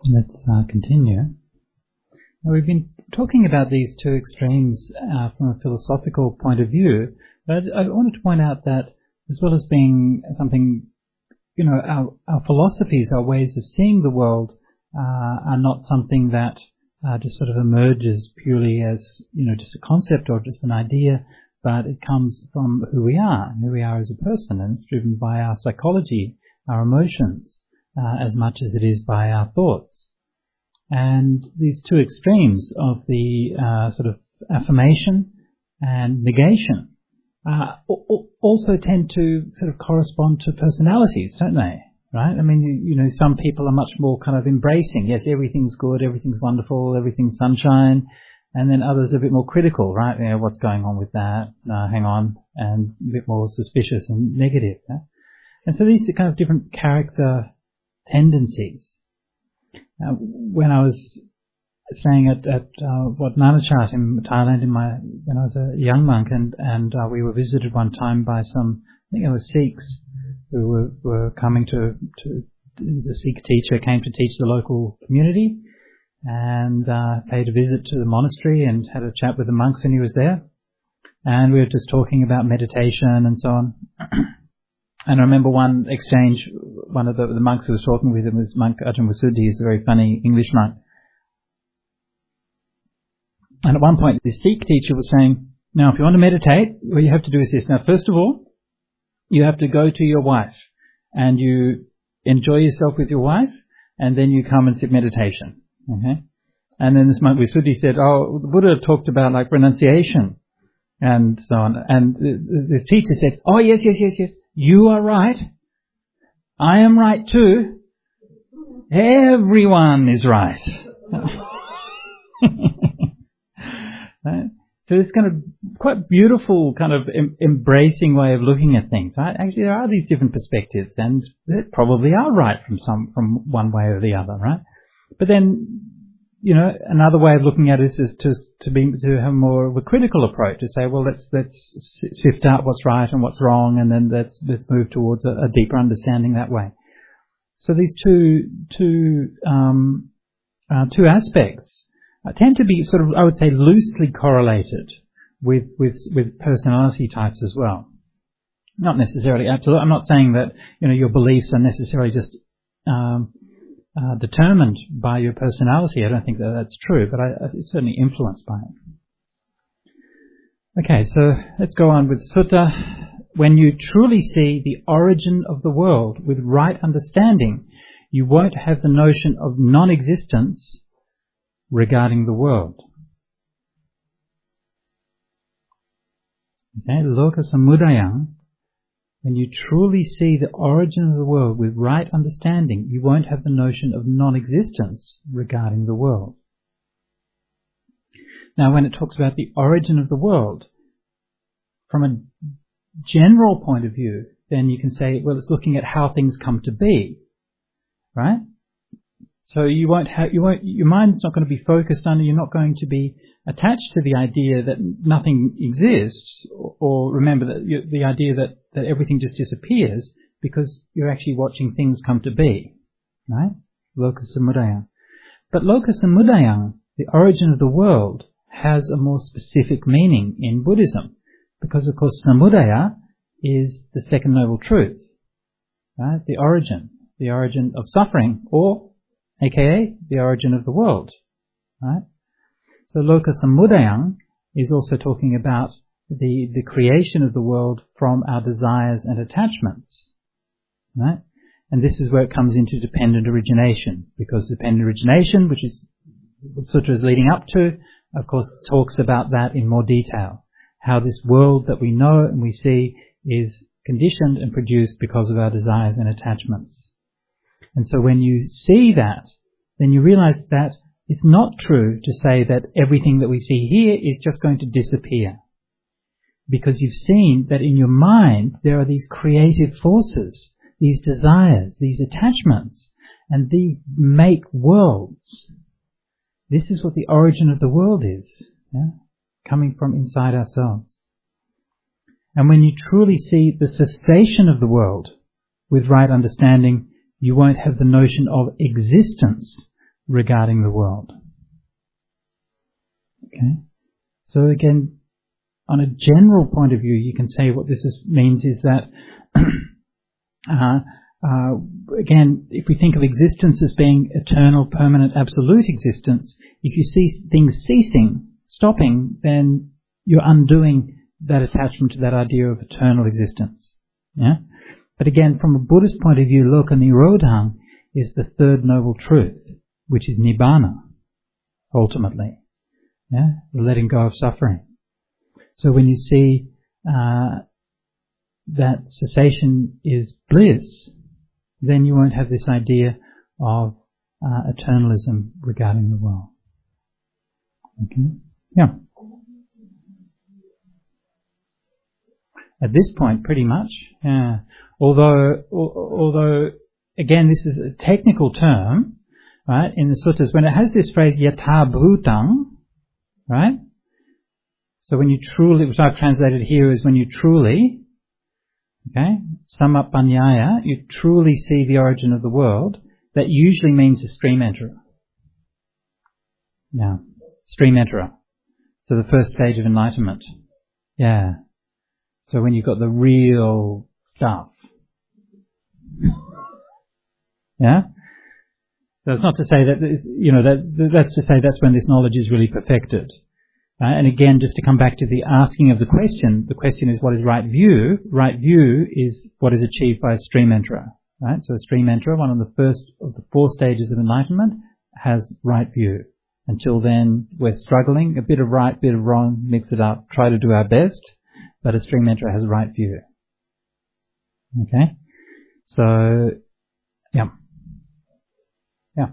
S1: Let's uh, continue. Now, we've been talking about these two extremes uh, from a philosophical point of view, but I wanted to point out that as well as being something, you know, our, our philosophies, our ways of seeing the world uh, are not something that uh, just sort of emerges purely as, you know, just a concept or just an idea, but it comes from who we are, who we are as a person, and it's driven by our psychology, our emotions, uh, as much as it is by our thoughts. And these two extremes of the uh, sort of affirmation and negation uh, also tend to sort of correspond to personalities, don't they? Right? I mean, you, you know, some people are much more kind of embracing. Yes, everything's good, everything's wonderful, everything's sunshine. And then others are a bit more critical, right? You know, what's going on with that? Uh, hang on. And a bit more suspicious and negative. Yeah? And so these are kind of different character tendencies. Uh, when I was staying at, at uh, Wat Nanachat in Thailand in my, when I was a young monk, and, and uh, we were visited one time by some, I think it was Sikhs who were, were coming to, to, the Sikh teacher came to teach the local community, and uh, paid a visit to the monastery and had a chat with the monks when he was there. And we were just talking about meditation and so on. And I remember one exchange, one of the, the monks who was talking with him was Monk Ajahn Vasudhi. He's a very funny English monk. And at one point, the Sikh teacher was saying, now, if you want to meditate, what you have to do is this. Now, first of all, you have to go to your wife and you enjoy yourself with your wife, and then you come and sit meditation. Okay? And then this monk Vasudhi said, oh, the Buddha talked about like renunciation and so on. And this teacher said, oh, yes, yes, yes, yes. You are right. I am right too. Everyone is right. Right? So it's kind of quite beautiful kind of em- embracing way of looking at things. Right? Actually, there are these different perspectives, and they probably are right from some, from one way or the other, right? But then, you know, another way of looking at it is, is to to be to have more of a critical approach, to say, well, let's let's sift out what's right and what's wrong, and then let's let's move towards a, a deeper understanding that way. So these two two um, uh, two aspects uh, tend to be sort of, I would say, loosely correlated with with with personality types as well. Not necessarily absolute. I'm not saying that, you know, your beliefs are necessarily just um, Uh, determined by your personality. I don't think that that's true, but I, it's certainly influenced by it. Okay, so let's go on with Sutta. When you truly see the origin of the world with right understanding, you won't have the notion of non-existence regarding the world. Okay, Loka Samudayam. When you truly see the origin of the world with right understanding, you won't have the notion of non-existence regarding the world. Now, when it talks about the origin of the world, from a general point of view, then you can say, well, it's looking at how things come to be, right? So you won't have, you won't, your mind's not going to be focused on, you're not going to be attached to the idea that nothing exists, or, or remember that you, the idea that, that everything just disappears, because you're actually watching things come to be, right? Loka Samudaya. But Loka Samudaya, the origin of the world, has a more specific meaning in Buddhism, because of course Samudaya is the second noble truth, right? The origin, the origin of suffering, or aka the origin of the world, right? So Loka Samudayam is also talking about the, the creation of the world from our desires and attachments, right? And this is where it comes into dependent origination, because dependent origination, which is what Sutra is leading up to, of course, talks about that in more detail. How this world that we know and we see is conditioned and produced because of our desires and attachments. And so when you see that, then you realize that it's not true to say that everything that we see here is just going to disappear. Because you've seen that in your mind there are these creative forces, these desires, these attachments, and these make worlds. This is what the origin of the world is, yeah? Coming from inside ourselves. And when you truly see the cessation of the world with right understanding, you won't have the notion of existence regarding the world. Okay? So again, on a general point of view, you can say what this is, means is that, uh, uh, again, if we think of existence as being eternal, permanent, absolute existence, if you see things ceasing, stopping, then you're undoing that attachment to that idea of eternal existence. Yeah? But again, from a Buddhist point of view, Loka Nirodhang is the third noble truth, which is Nibbana, ultimately. Yeah? The letting go of suffering. So when you see uh, that cessation is bliss, then you won't have this idea of uh, eternalism regarding the world. Okay? Yeah. At this point, pretty much. Yeah. Although, although, again, this is a technical term, right? In the suttas, when it has this phrase yatha bhutang, right? So when you truly, which I've translated here is when you truly, okay, samapanyaya, you truly see the origin of the world, that usually means a stream enterer. Yeah, stream enterer. So the first stage of enlightenment. Yeah. So when you've got the real stuff. Yeah? So it's not to say that, you know, that that's to say that's when this knowledge is really perfected. Uh, and again, just to come back to the asking of the question, the question is what is right view? Right view is what is achieved by a stream enterer. Right? So a stream enterer, one of the first of the four stages of enlightenment, has right view. Until then, we're struggling, a bit of right, bit of wrong, mix it up, try to do our best, but a stream enterer has right view. Okay? So, yeah. Yeah.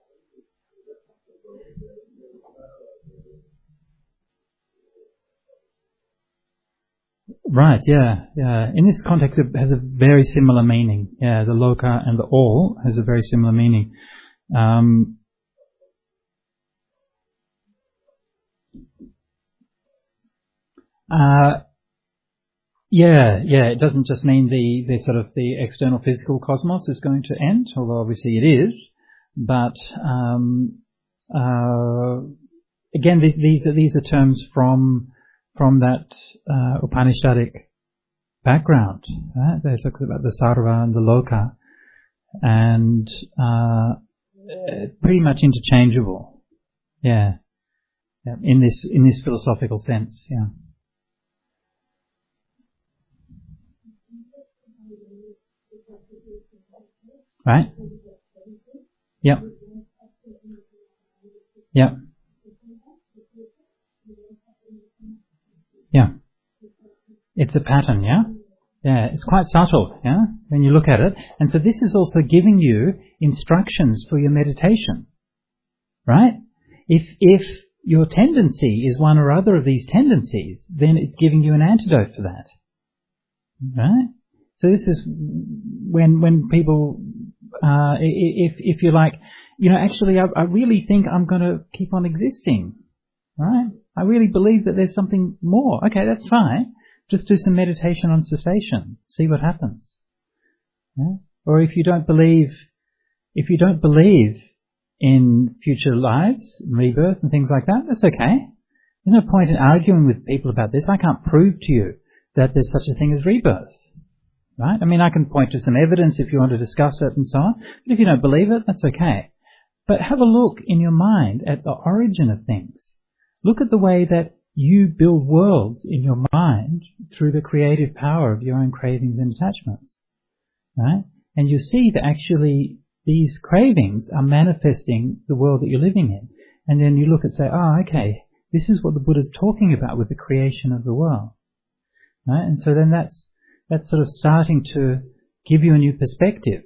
S1: Right, yeah, yeah. In this context, it has a very similar meaning. Yeah, the loka and the all has a very similar meaning. Um, uh, yeah, yeah. It doesn't just mean the, the sort of the external physical cosmos is going to end, although obviously it is. But um, uh, again, these, these are these are terms from. From that uh, Upanishadic background, right? They talk about the sarva and the loka, and uh, pretty much interchangeable. Yeah. yeah, in this in this philosophical sense. Yeah. Right. Yep. Yep. Yeah. It's a pattern, yeah? Yeah, it's quite subtle, yeah, when you look at it. And so this is also giving you instructions for your meditation, right? If, if your tendency is one or other of these tendencies, then it's giving you an antidote for that, right? So this is when, when people, uh, if, if you're like, you know, actually I, I really think I'm going to keep on existing, right? I really believe that there's something more. Okay, that's fine. Just do some meditation on cessation. See what happens. Yeah? Or if you don't believe, if you don't believe in future lives, rebirth and things like that, that's okay. There's no point in arguing with people about this. I can't prove to you that there's such a thing as rebirth. Right? I mean, I can point to some evidence if you want to discuss it and so on. But if you don't believe it, that's okay. But have a look in your mind at the origin of things. Look at the way that you build worlds in your mind through the creative power of your own cravings and attachments. Right? And you see that actually these cravings are manifesting the world that you're living in. And then you look and say, oh, okay, this is what the Buddha's talking about with the creation of the world. Right? And so then that's, that's sort of starting to give you a new perspective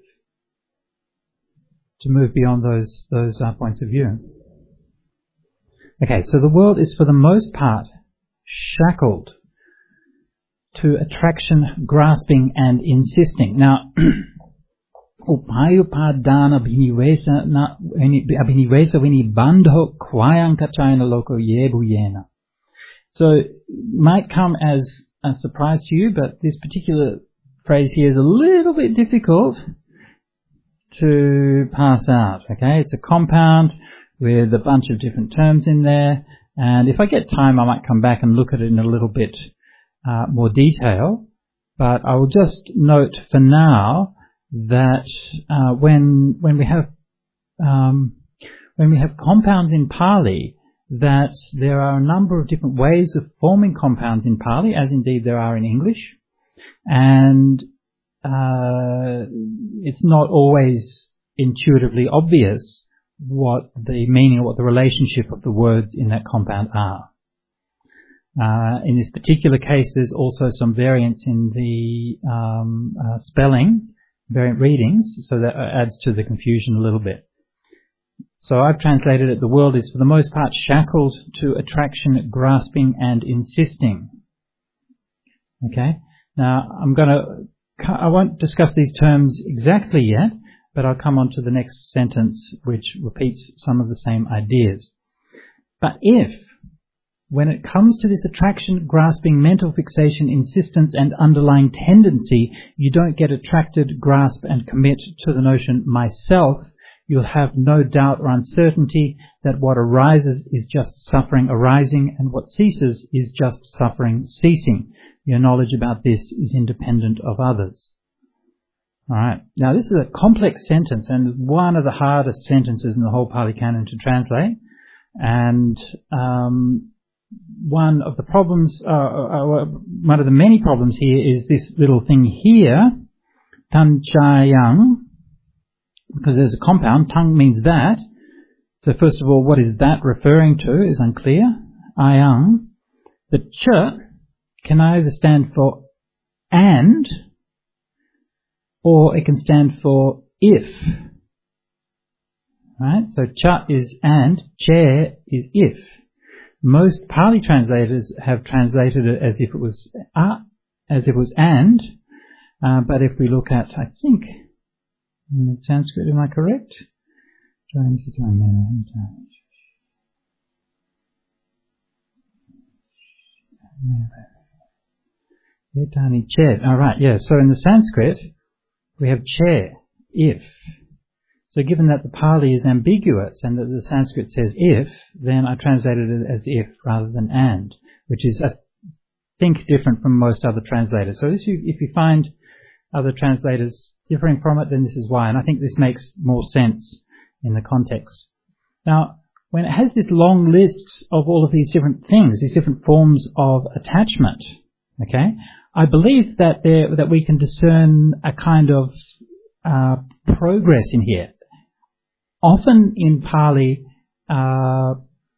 S1: to move beyond those, those uh, points of view. Okay, so the world is for the most part shackled to attraction, grasping and insisting. Now, upayupadana abhinivesa vini bandho kvayankachayana loko yebuyena. So it might come as a surprise to you, but this particular phrase here is a little bit difficult to pass out, okay? It's a compound with a bunch of different terms in there, and if I get time I might come back and look at it in a little bit uh, more detail, but I will just note for now that uh, when when we have um, when we have compounds in Pali, that there are a number of different ways of forming compounds in Pali, as indeed there are in English, and uh, it's not always intuitively obvious what the meaning or what the relationship of the words in that compound are. Uh, in this particular case, there's also some variance in the um, uh, spelling, variant readings, so that adds to the confusion a little bit. So I've translated it, the world is for the most part shackled to attraction, grasping and insisting. Okay? Now, I'm going to, I won't discuss these terms exactly yet, but I'll come on to the next sentence which repeats some of the same ideas. But if, when it comes to this attraction, grasping, mental fixation, insistence and underlying tendency, you don't get attracted, grasp and commit to the notion myself, you'll have no doubt or uncertainty that what arises is just suffering arising and what ceases is just suffering ceasing. Your knowledge about this is independent of others. Alright, now this is a complex sentence and one of the hardest sentences in the whole Pali Canon to translate. And um, one of the problems, uh, uh, one of the many problems here is this little thing here, tanchayang, because there's a compound, tang means that. So first of all, what is that referring to is unclear. Ayang, the ch can either stand for and, or it can stand for if. Right? So cha is and, che is if. Most Pali translators have translated it as if it was a, as if it was and, uh, but if we look at, I think, in the Sanskrit, am I correct? Alright, yeah, so in the Sanskrit, we have che, if. So given that the Pali is ambiguous and that the Sanskrit says if, then I translated it as if rather than and, which is, I think, different from most other translators. So if you, if you find other translators differing from it, then this is why. And I think this makes more sense in the context. Now, when it has this long list of all of these different things, these different forms of attachment, okay, I believe that there, that we can discern a kind of uh, progress in here. Often in Pali, uh,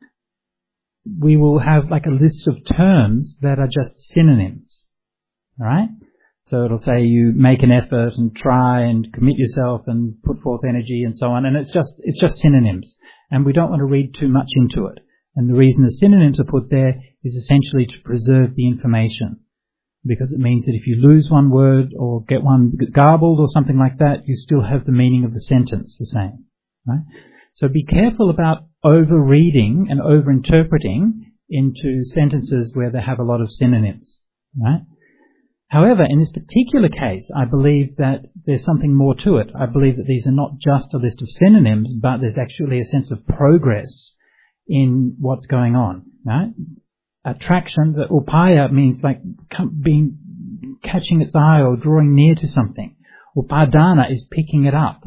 S1: we will have like a list of terms that are just synonyms, right? So it'll say you make an effort and try and commit yourself and put forth energy and so on, and it's just it's just synonyms, and we don't want to read too much into it. And the reason the synonyms are put there is essentially to preserve the information, because it means that if you lose one word or get one garbled or something like that, you still have the meaning of the sentence the same, right? So be careful about over-reading and over-interpreting into sentences where they have a lot of synonyms, right? However, in this particular case, I believe that there's something more to it. I believe that these are not just a list of synonyms, but there's actually a sense of progress in what's going on, right? Attraction, the upaya means like being, catching its eye or drawing near to something. Upadana is picking it up.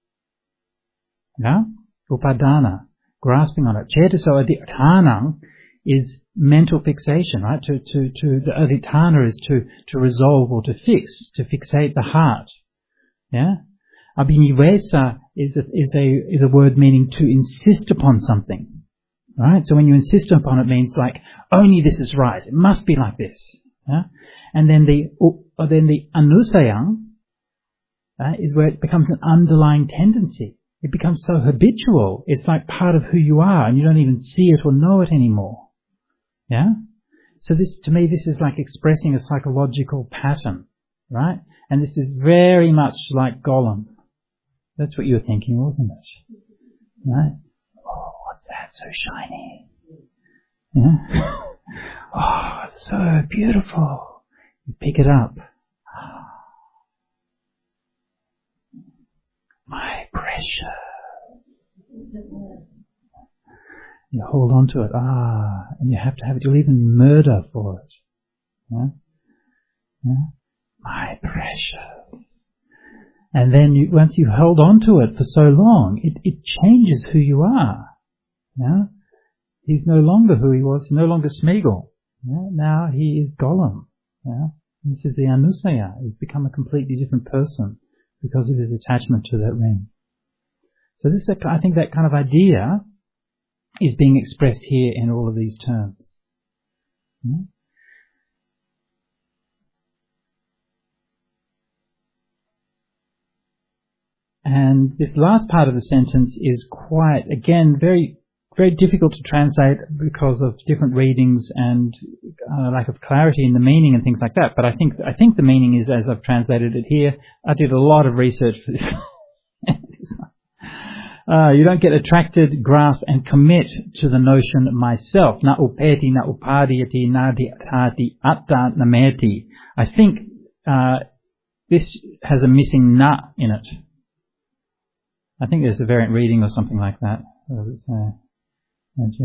S1: Yeah? Upadana, grasping on it. Chetaso adithanang is mental fixation, right? To, to, to, the aditana is to, to resolve or to fix, to fixate the heart. Yeah? Abhinivesa is a, is a, is a word meaning to insist upon something. Right? So when you insist upon it, means like, only this is right. It must be like this. Yeah? And then the, uh, then the anusayang, uh, is where it becomes an underlying tendency. It becomes so habitual. It's like part of who you are and you don't even see it or know it anymore. Yeah? So this, to me, this is like expressing a psychological pattern, right? And this is very much like Gollum. That's what you were thinking, wasn't it? Right? Oh, what's that? So shiny. Yeah? Oh, it's so beautiful. You pick it up. My pressure. You hold on to it, ah, and you have to have it. You'll even murder for it. Yeah? Yeah? My pressure. And then you, once you hold on to it for so long, it, it changes who you are. Yeah? He's no longer who he was, no longer Smeagol. Yeah? Now he is Gollum. Yeah? This is the Anusaya. He's become a completely different person because of his attachment to that ring. So this, I think that kind of idea is being expressed here in all of these terms. Yeah? And this last part of the sentence is quite, again, very, very difficult to translate because of different readings and uh, lack of clarity in the meaning and things like that. But I think, I think the meaning is as I've translated it here. I did a lot of research for this. uh, you don't get attracted, grasp, and commit to the notion myself. Na upeti, na upadiyati, na diatati, atta nameti. I think uh, this has a missing na in it. I think there's a variant reading or something like that. What does it say?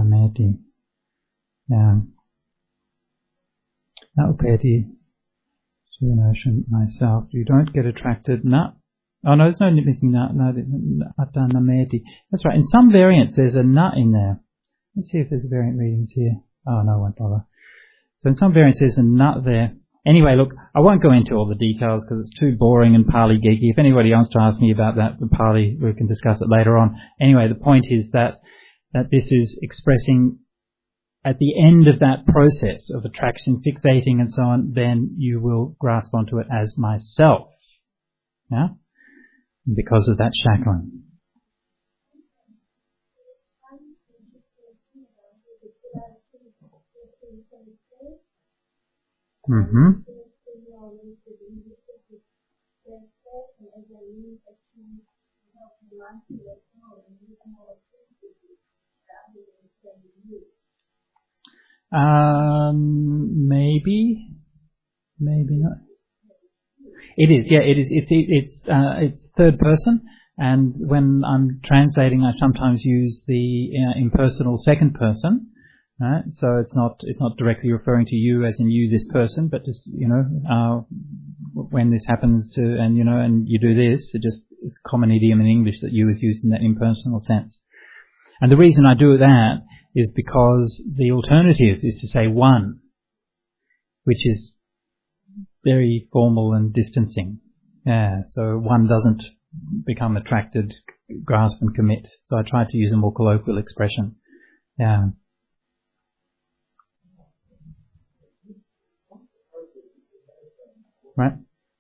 S1: Naupeti, to the notion myself. You don't get attracted. Na. Oh no, there's no missing na. Na nameti. That's right. In some variants, there's a na in there. Let's see if there's variant readings here. Oh no, I won't bother. So in some variants, there's a na there. Anyway, look, I won't go into all the details because it's too boring and Pali geeky. If anybody wants to ask me about that, the Pali, we can discuss it later on. Anyway, the point is that, that this is expressing at the end of that process of attraction, fixating and so on, then you will grasp onto it as myself. Yeah? Because of that shackling. Mm-hmm. Um, maybe, maybe not. It is, yeah, it is. It's it's uh, it's third person, and when I'm translating, I sometimes use the uh, impersonal second person. Right? So it's not it's not directly referring to you as in you, this person, but just, you know, uh, when this happens to, and you know, and you do this, it just it's a common idiom in English that you is used in that impersonal sense. And the reason I do that is because the alternative is to say one, which is very formal and distancing. Yeah, so one doesn't become attracted, grasp and commit. So I try to use a more colloquial expression. Yeah. Right?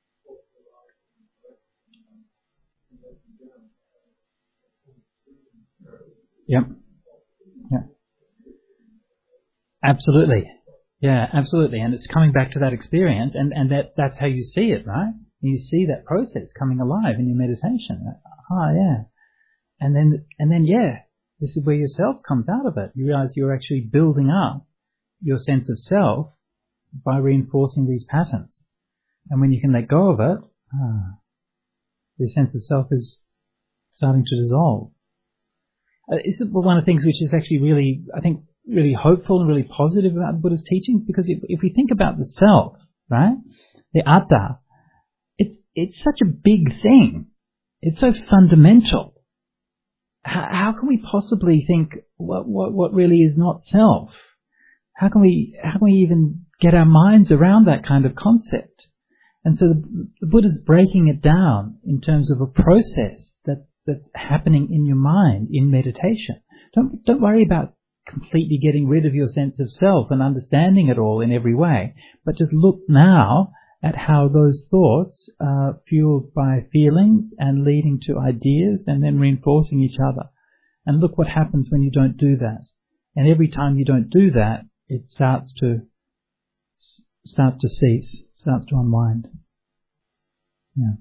S1: Yep. Yeah. Absolutely. Yeah, absolutely. And it's coming back to that experience, and, and that, that's how you see it, right? You see that process coming alive in your meditation. Ah, yeah. And then, and then, yeah, this is where your self comes out of it. You realize you're actually building up your sense of self by reinforcing these patterns. And when you can let go of it, ah, your sense of self is starting to dissolve. Uh, this is one of the things which is actually really, I think, really hopeful and really positive about Buddha's teachings, because if, if we think about the self, right, the atta, it, it's such a big thing. It's so fundamental. How, how can we possibly think what, what, what really is not self? How can we, how can we even get our minds around that kind of concept? And so the, the Buddha's breaking it down in terms of a process that's, that's happening in your mind in meditation. Don't, don't worry about completely getting rid of your sense of self and understanding it all in every way, but just look now at how those thoughts are fueled by feelings and leading to ideas and then reinforcing each other. And look what happens when you don't do that. And every time you don't do that, it starts to starts to cease, starts to unwind. Yeah.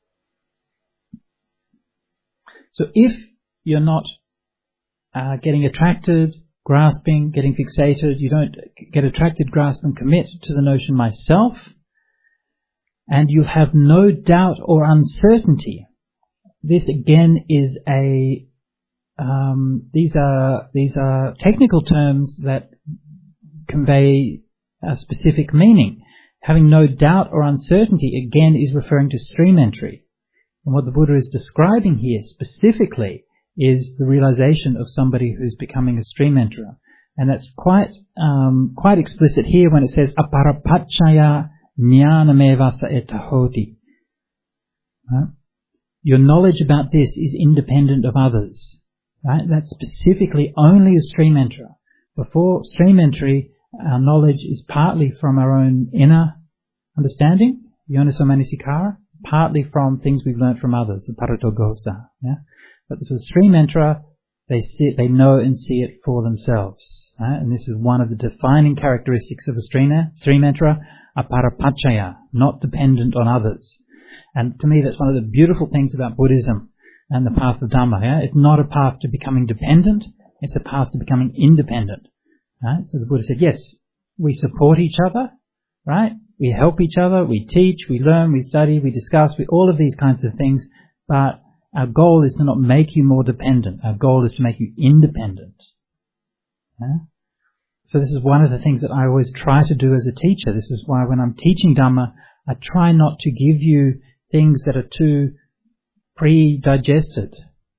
S1: So if you're not uh, getting attracted, grasping, getting fixated, you don't get attracted, grasp and commit to the notion myself, and you have no doubt or uncertainty this again is a, um, these are, these are technical terms that convey a specific meaning. Having no doubt or uncertainty again is referring to stream entry. And what the Buddha is describing here specifically is the realization of somebody who's becoming a stream enterer. And that's quite um, quite explicit here when it says aparapachaya jnanameva sa etahoti. Right? Your knowledge about this is independent of others. Right? That's specifically only a stream enterer. Before stream entry, our knowledge is partly from our own inner understanding, yoniso manasikara, partly from things we've learned from others, the paratogosa. Yeah? But for the stream enterer, they see it, they know and see it for themselves. Right? And this is one of the defining characteristics of a stream, stream enterer, aparapachaya, not dependent on others. And to me, that's one of the beautiful things about Buddhism and the path of Dhamma. Yeah? It's not a path to becoming dependent, it's a path to becoming independent. Right? So the Buddha said, yes, we support each other, right? We help each other, we teach, we learn, we study, we discuss, we, all of these kinds of things, but our goal is to not make you more dependent. Our goal is to make you independent. Yeah? So this is one of the things that I always try to do as a teacher. This is why when I'm teaching Dhamma, I try not to give you things that are too pre-digested.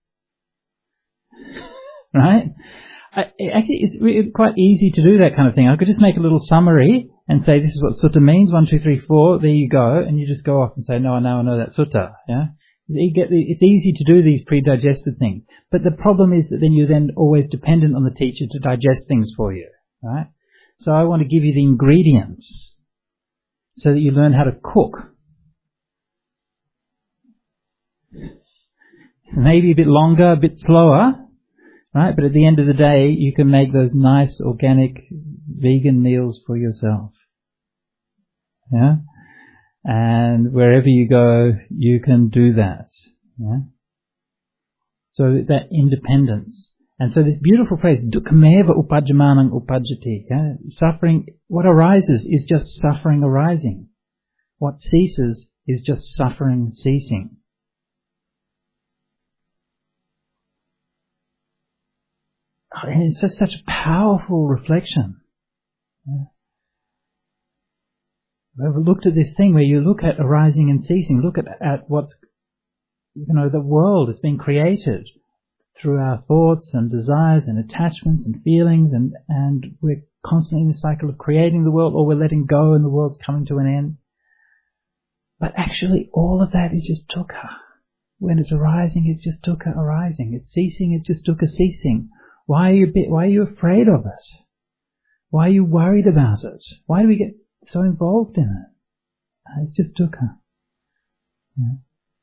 S1: Right? I, actually, it's really quite easy to do that kind of thing. I could just make a little summary and say, this is what sutta means, one, two, three, four, there you go, and you just go off and say, no, now I know that sutta. Yeah? You get the, it's easy to do these pre-digested things. But the problem is that then you're then always dependent on the teacher to digest things for you. Right? So I want to give you the ingredients so that you learn how to cook. Maybe a bit longer, a bit slower, right? But at the end of the day, you can make those nice, organic, vegan meals for yourself. Yeah? And wherever you go, you can do that. Yeah? So that independence. And so this beautiful phrase, dukkhameva upajjamanang upajjati. Yeah? Suffering, what arises is just suffering arising. What ceases is just suffering ceasing. And it's just such a powerful reflection. Yeah. I've looked at this thing where you look at arising and ceasing, look at, at what's, you know, the world has been created through our thoughts and desires and attachments and feelings, and, and we're constantly in the cycle of creating the world, or we're letting go and the world's coming to an end. But actually all of that is just dukkha. When it's arising, it's just dukkha arising. It's ceasing, it's just dukkha ceasing. Why are you bit, why are you afraid of it? Why are you worried about it? Why do we get so involved in it? It's just dukkha. Yeah.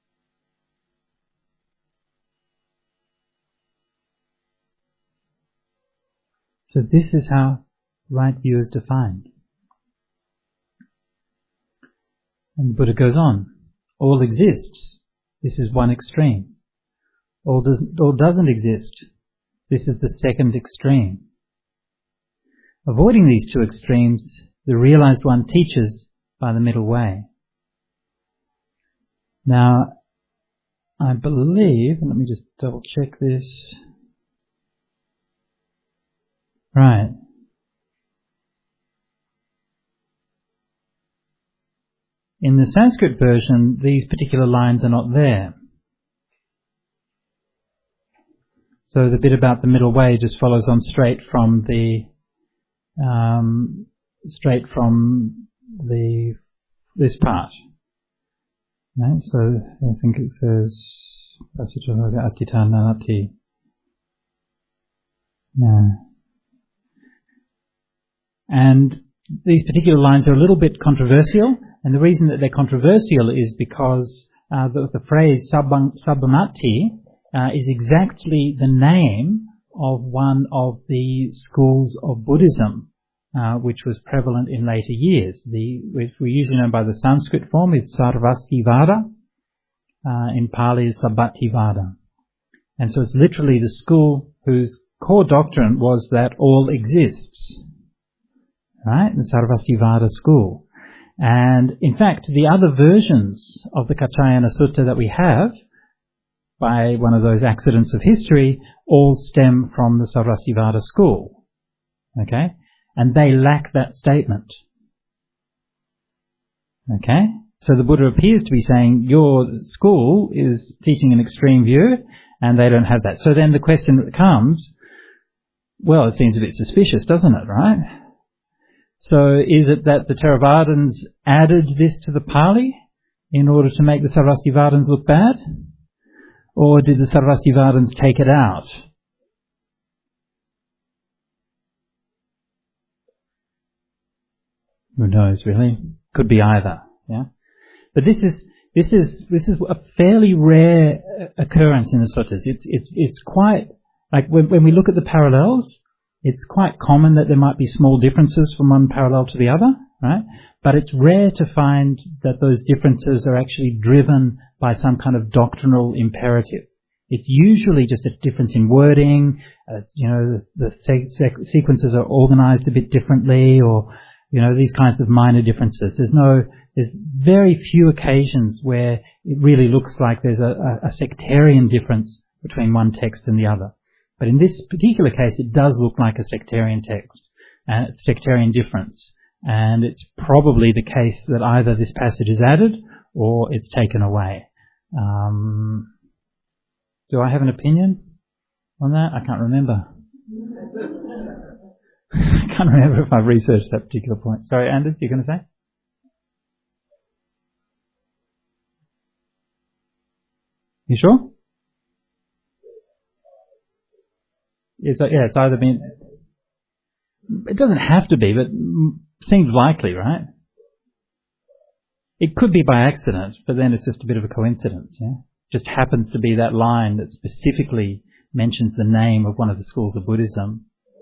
S1: So this is how right view is defined. And the Buddha goes on. All exists. This is one extreme. All, does, all doesn't exist. This is the second extreme. Avoiding these two extremes, the realized one teaches by the middle way. Now, I believe, let me just double check this. Right. In the Sanskrit version, these particular lines are not there. So the bit about the middle way just follows on straight from the um, straight from the this part. Right? So I think it says Atitananati. Yeah. And these particular lines are a little bit controversial, and the reason that they're controversial is because uh, the, the phrase Sabbamati Uh, is exactly the name of one of the schools of Buddhism, uh, which was prevalent in later years. The, which we usually know by the Sanskrit form is Sarvastivada, uh, in Pali is Sabbativada. And so it's literally the school whose core doctrine was that all exists. Right? The Sarvastivada school. And in fact, the other versions of the Kaccayana Sutta that we have by one of those accidents of history, all stem from the Sarvastivada school. Okay? And they lack that statement. Okay? So the Buddha appears to be saying, your school is teaching an extreme view, and they don't have that. So then the question comes, well, it seems a bit suspicious, doesn't it, right? So is it that the Theravadins added this to the Pali in order to make the Sarvastivadins look bad? Or did the Sarvastivadins take it out? Who knows, really? Could be either, yeah? But this is this is this is a fairly rare occurrence in the suttas. It's it's it's quite like when when we look at the parallels, it's quite common that there might be small differences from one parallel to the other, right? But it's rare to find that those differences are actually driven by some kind of doctrinal imperative. It's usually just a difference in wording. Uh, you know, the, the se- se- sequences are organized a bit differently, or you know, these kinds of minor differences. There's no, there's very few occasions where it really looks like there's a, a, a sectarian difference between one text and the other. But in this particular case, it does look like a sectarian text, and it's sectarian difference. And it's probably the case that either this passage is added or it's taken away. Um, do I have an opinion on that? I can't remember. I can't remember if I've researched that particular point. Sorry, Anders, you're going to say? You sure? It's, yeah, it's either been... It doesn't have to be, but seems likely, right? It could be by accident, but then it's just a bit of a coincidence, yeah? Just happens to be that line that specifically mentions the name of one of the schools of Buddhism.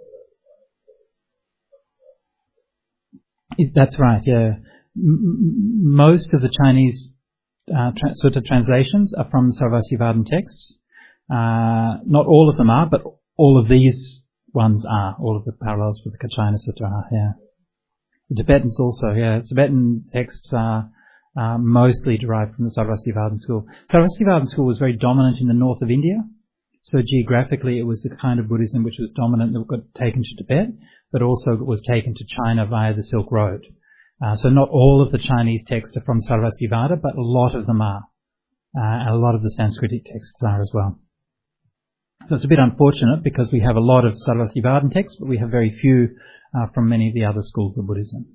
S1: That's right, yeah. M- most of the Chinese uh, tra- sutta translations are from the Sarvasivadan texts. Uh, not all of them are, but all of these ones are. All of the parallels for the Kachina Sutta are, yeah. The Tibetans also, yeah. Tibetan texts are uh, mostly derived from the Sarvasivadan school. Sarvasivadan school was very dominant in the north of India. So geographically it was the kind of Buddhism which was dominant that got taken to Tibet, but also was taken to China via the Silk Road. Uh, so not all of the Chinese texts are from Sarvastivada, but a lot of them are. Uh, and a lot of the Sanskritic texts are as well. So it's a bit unfortunate because we have a lot of Sarvasivadan texts, but we have very few uh, from many of the other schools of Buddhism.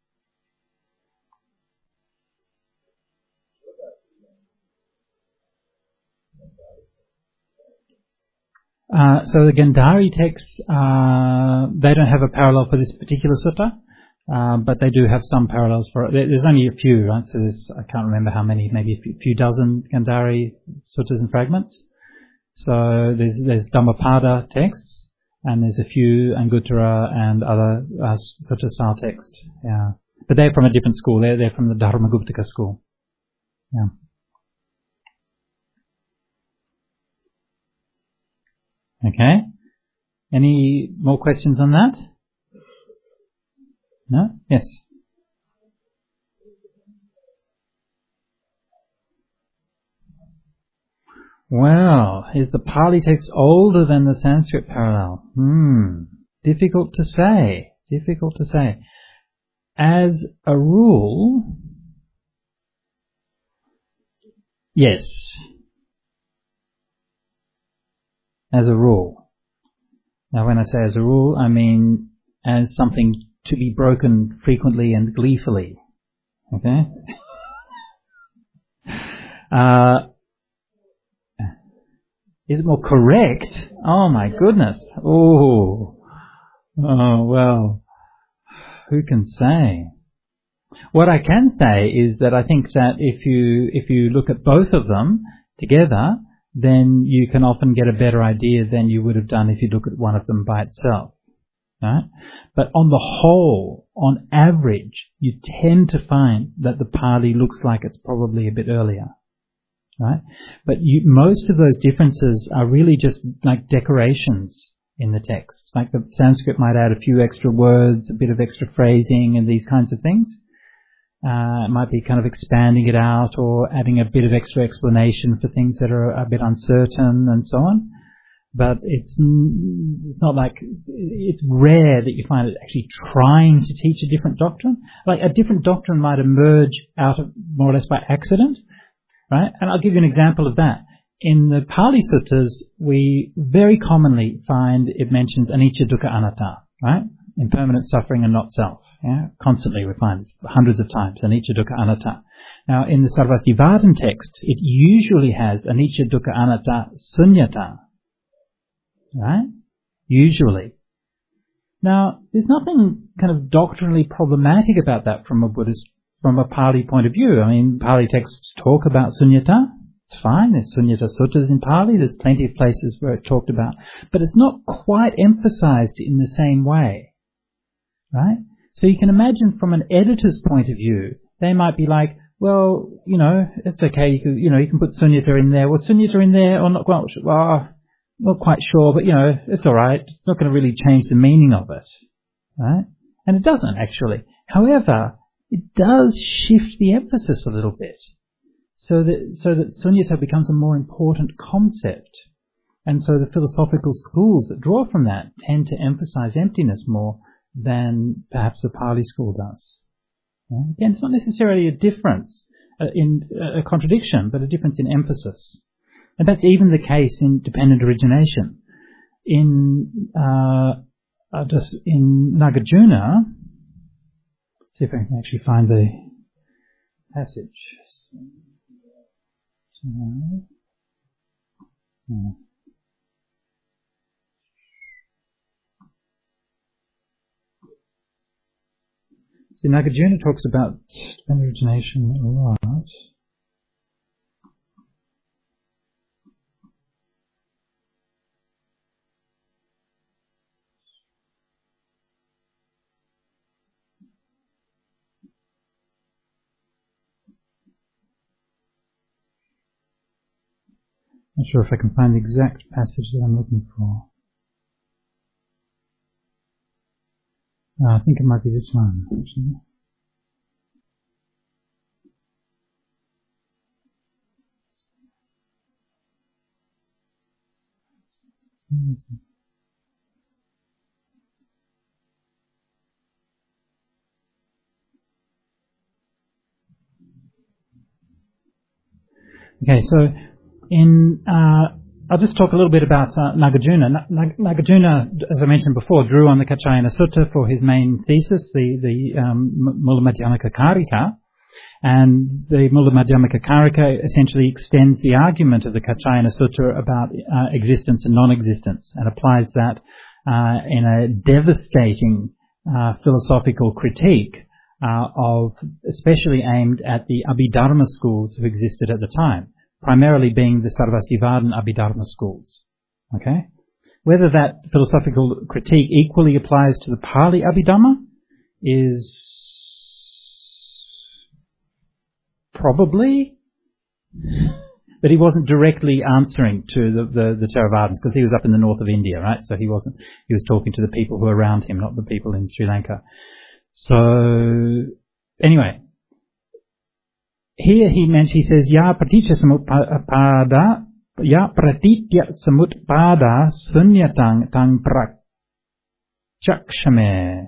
S1: Uh, so the Gandhari texts, uh, they don't have a parallel for this particular sutta, uh, but they do have some parallels for it. There's only a few, right? So there's, I can't remember how many, maybe a few, few dozen Gandhari suttas and fragments. So there's, there's Dhammapada texts, and there's a few Anguttara and other uh, sutta style texts. Yeah, but they're from a different school. They're they're from the Dharmaguptaka school. Yeah. Okay. Any more questions on that? No? Yes. Well, is the Pali text older than the Sanskrit parallel? Hmm. Difficult to say. Difficult to say. As a rule, yes. As a rule. Now when I say as a rule, I mean as something to be broken frequently and gleefully. Okay? uh, is it more correct? Oh my goodness. Oh. Oh, well. Who can say? What I can say is that I think that if you, if you look at both of them together, then you can often get a better idea than you would have done if you look at one of them by itself. Right? But on the whole, on average, you tend to find that the Pali looks like it's probably a bit earlier. Right? But you, most of those differences are really just like decorations in the text. Like the Sanskrit might add a few extra words, a bit of extra phrasing and these kinds of things. Uh, it might be kind of expanding it out or adding a bit of extra explanation for things that are a bit uncertain and so on. But it's, n- it's not like, it's rare that you find it actually trying to teach a different doctrine. Like a different doctrine might emerge out of more or less by accident, right? And I'll give you an example of that. In the Pali Suttas, we very commonly find it mentions anicca, dukkha, anatta, right? Impermanent suffering and not self. Yeah? Constantly we find this hundreds of times, anicca, dukkha, anatta. Now in the Sarvastivadin text, it usually has anicca, dukkha, anatta, sunyata. Right? Usually. Now, there's nothing kind of doctrinally problematic about that from a Buddhist, from a Pali point of view. I mean, Pali texts talk about sunyata. It's fine. There's sunyata suttas in Pali. There's plenty of places where it's talked about. But it's not quite emphasized in the same way. Right? So you can imagine from an editor's point of view, they might be like, well, you know, it's okay. You can, you know, you can put sunyata in there. Well, sunyata in there or not? Well, well not quite sure, but, you know, it's all right. It's not going to really change the meaning of it. Right? And it doesn't, actually. However, it does shift the emphasis a little bit so that, so that sunyata becomes a more important concept. And so the philosophical schools that draw from that tend to emphasize emptiness more than perhaps the Pali school does. Yeah? Again, it's not necessarily a difference, uh, in uh, a contradiction, but a difference in emphasis. And that's even the case in dependent origination. In uh, uh, just in Nagarjuna, see if I can actually find the passage. So, yeah. See, Nagarjuna talks about dependent origination a lot. Not sure if I can find the exact passage that I'm looking for. No, I think it might be this one, actually. Okay, so in uh, I'll just talk a little bit about uh, Nagarjuna. Nag- Nagarjuna, as I mentioned before, drew on the Kaccayana Sutta for his main thesis, the the um, Mula Madhyamaka Karika, and the Mula Madhyamaka Karika essentially extends the argument of the Kaccayana Sutta about uh, existence and non-existence, and applies that uh, in a devastating uh, philosophical critique uh, of, especially aimed at the Abhidharma schools who existed at the time, primarily being the Sarvastivadin Abhidharma schools. Okay? Whether that philosophical critique equally applies to the Pali Abhidharma is probably, but he wasn't directly answering to the, the, the Theravadins because he was up in the north of India, right? So he wasn't, he was talking to the people who were around him, not the people in Sri Lanka. So, anyway, here he mentions, he says, Ya pratitya samutpada, Ya pratitya samutpada sunyatang tang prakshakshame.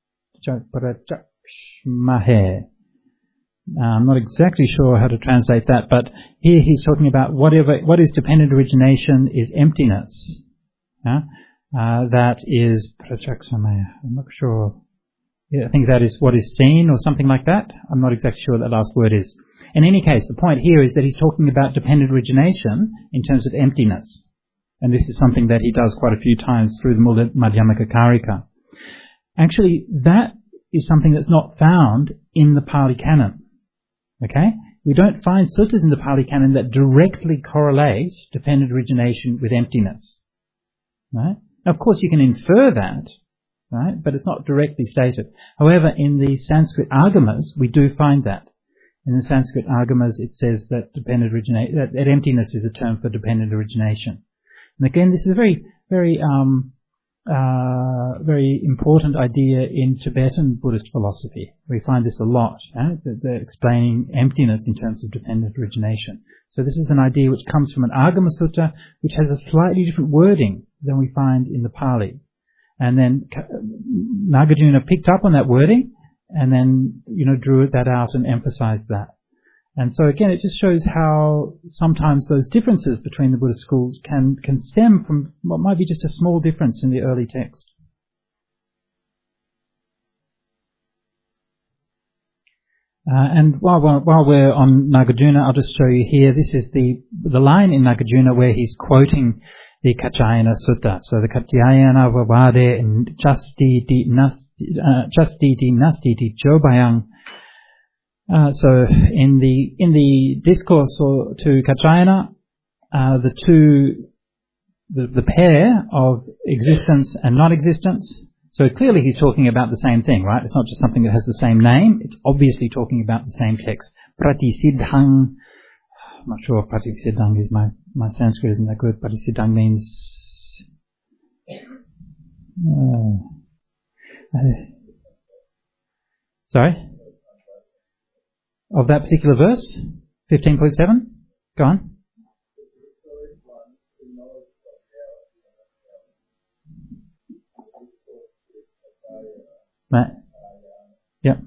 S1: Prakshmahe. I'm not exactly sure how to translate that, but here he's talking about whatever, what is dependent origination is emptiness. Yeah? Uh, that is prakshakshame. I'm not sure. Yeah, I think that is what is seen or something like that. I'm not exactly sure what that last word is. In any case, the point here is that he's talking about dependent origination in terms of emptiness. And this is something that he does quite a few times through the Mula Madhyamaka Karika. Actually, that is something that's not found in the Pali Canon. Okay? We don't find suttas in the Pali Canon that directly correlate dependent origination with emptiness. Right? Now, of course, you can infer that, right? But it's not directly stated. However, in the Sanskrit Agamas, we do find that. In the Sanskrit Agamas, it says that dependent origination, that, that emptiness is a term for dependent origination. And again, this is a very, very, um, uh, very important idea in Tibetan Buddhist philosophy. We find this a lot. Eh? They're explaining emptiness in terms of dependent origination. So this is an idea which comes from an Agama Sutta, which has a slightly different wording than we find in the Pali. And then Nagarjuna picked up on that wording and then, you know, drew that out and emphasized that. And so again, it just shows how sometimes those differences between the Buddhist schools can, can stem from what might be just a small difference in the early text. Uh, and while, while, while we're on Nagarjuna, I'll just show you here, this is the, the line in Nagarjuna where he's quoting the Katyayana Sutta. So the Katyayana Vavade and Chasti di Nasti, uh, Chasti di Nasti di Jobayang. Uh, so in the in the discourse or, to Katyayana, uh, the two the, the pair of existence and non-existence. So clearly he's talking about the same thing, right? It's not just something that has the same name. It's obviously talking about the same text. Pratisiddhang. I'm not sure if Pratisiddhang is my my Sanskrit isn't that good. Pratisiddhang means. Uh, uh, sorry. Of that particular verse, fifteen point seven? Go on. Right. Yep.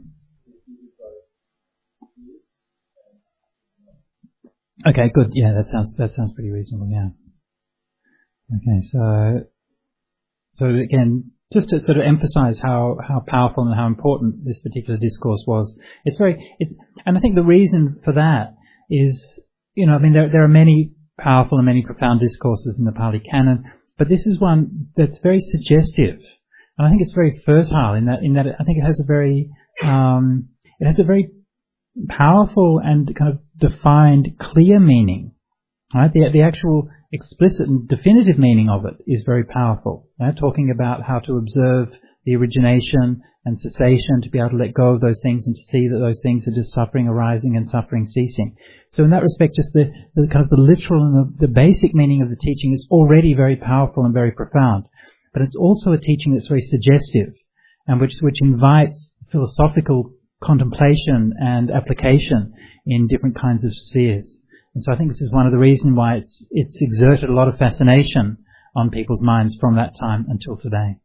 S1: Okay, good. Yeah, that sounds that sounds pretty reasonable, yeah. Okay, so so again, just to sort of emphasize how, how powerful and how important this particular discourse was. It's very, it's, and I think the reason for that is, you know, I mean, there, there are many powerful and many profound discourses in the Pali Canon, but this is one that's very suggestive. And I think it's very fertile in that, in that it, I think it has a very, um, it has a very powerful and kind of defined, clear meaning. Right? The, the actual explicit and definitive meaning of it is very powerful. Right? Talking about how to observe the origination and cessation, to be able to let go of those things and to see that those things are just suffering arising and suffering ceasing. So in that respect, just the, the kind of the literal and the, the basic meaning of the teaching is already very powerful and very profound. But it's also a teaching that's very suggestive and which, which invites philosophical contemplation and application in different kinds of spheres. And so I think this is one of the reasons why it's it's exerted a lot of fascination on people's minds from that time until today.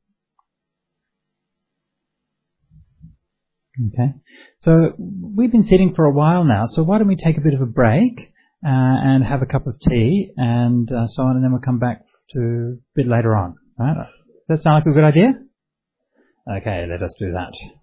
S1: Okay, so we've been sitting for a while now, so why don't we take a bit of a break uh, and have a cup of tea and uh, so on, and then we'll come back to a bit later on. Right? Does that sound like a good idea? Okay, let us do that.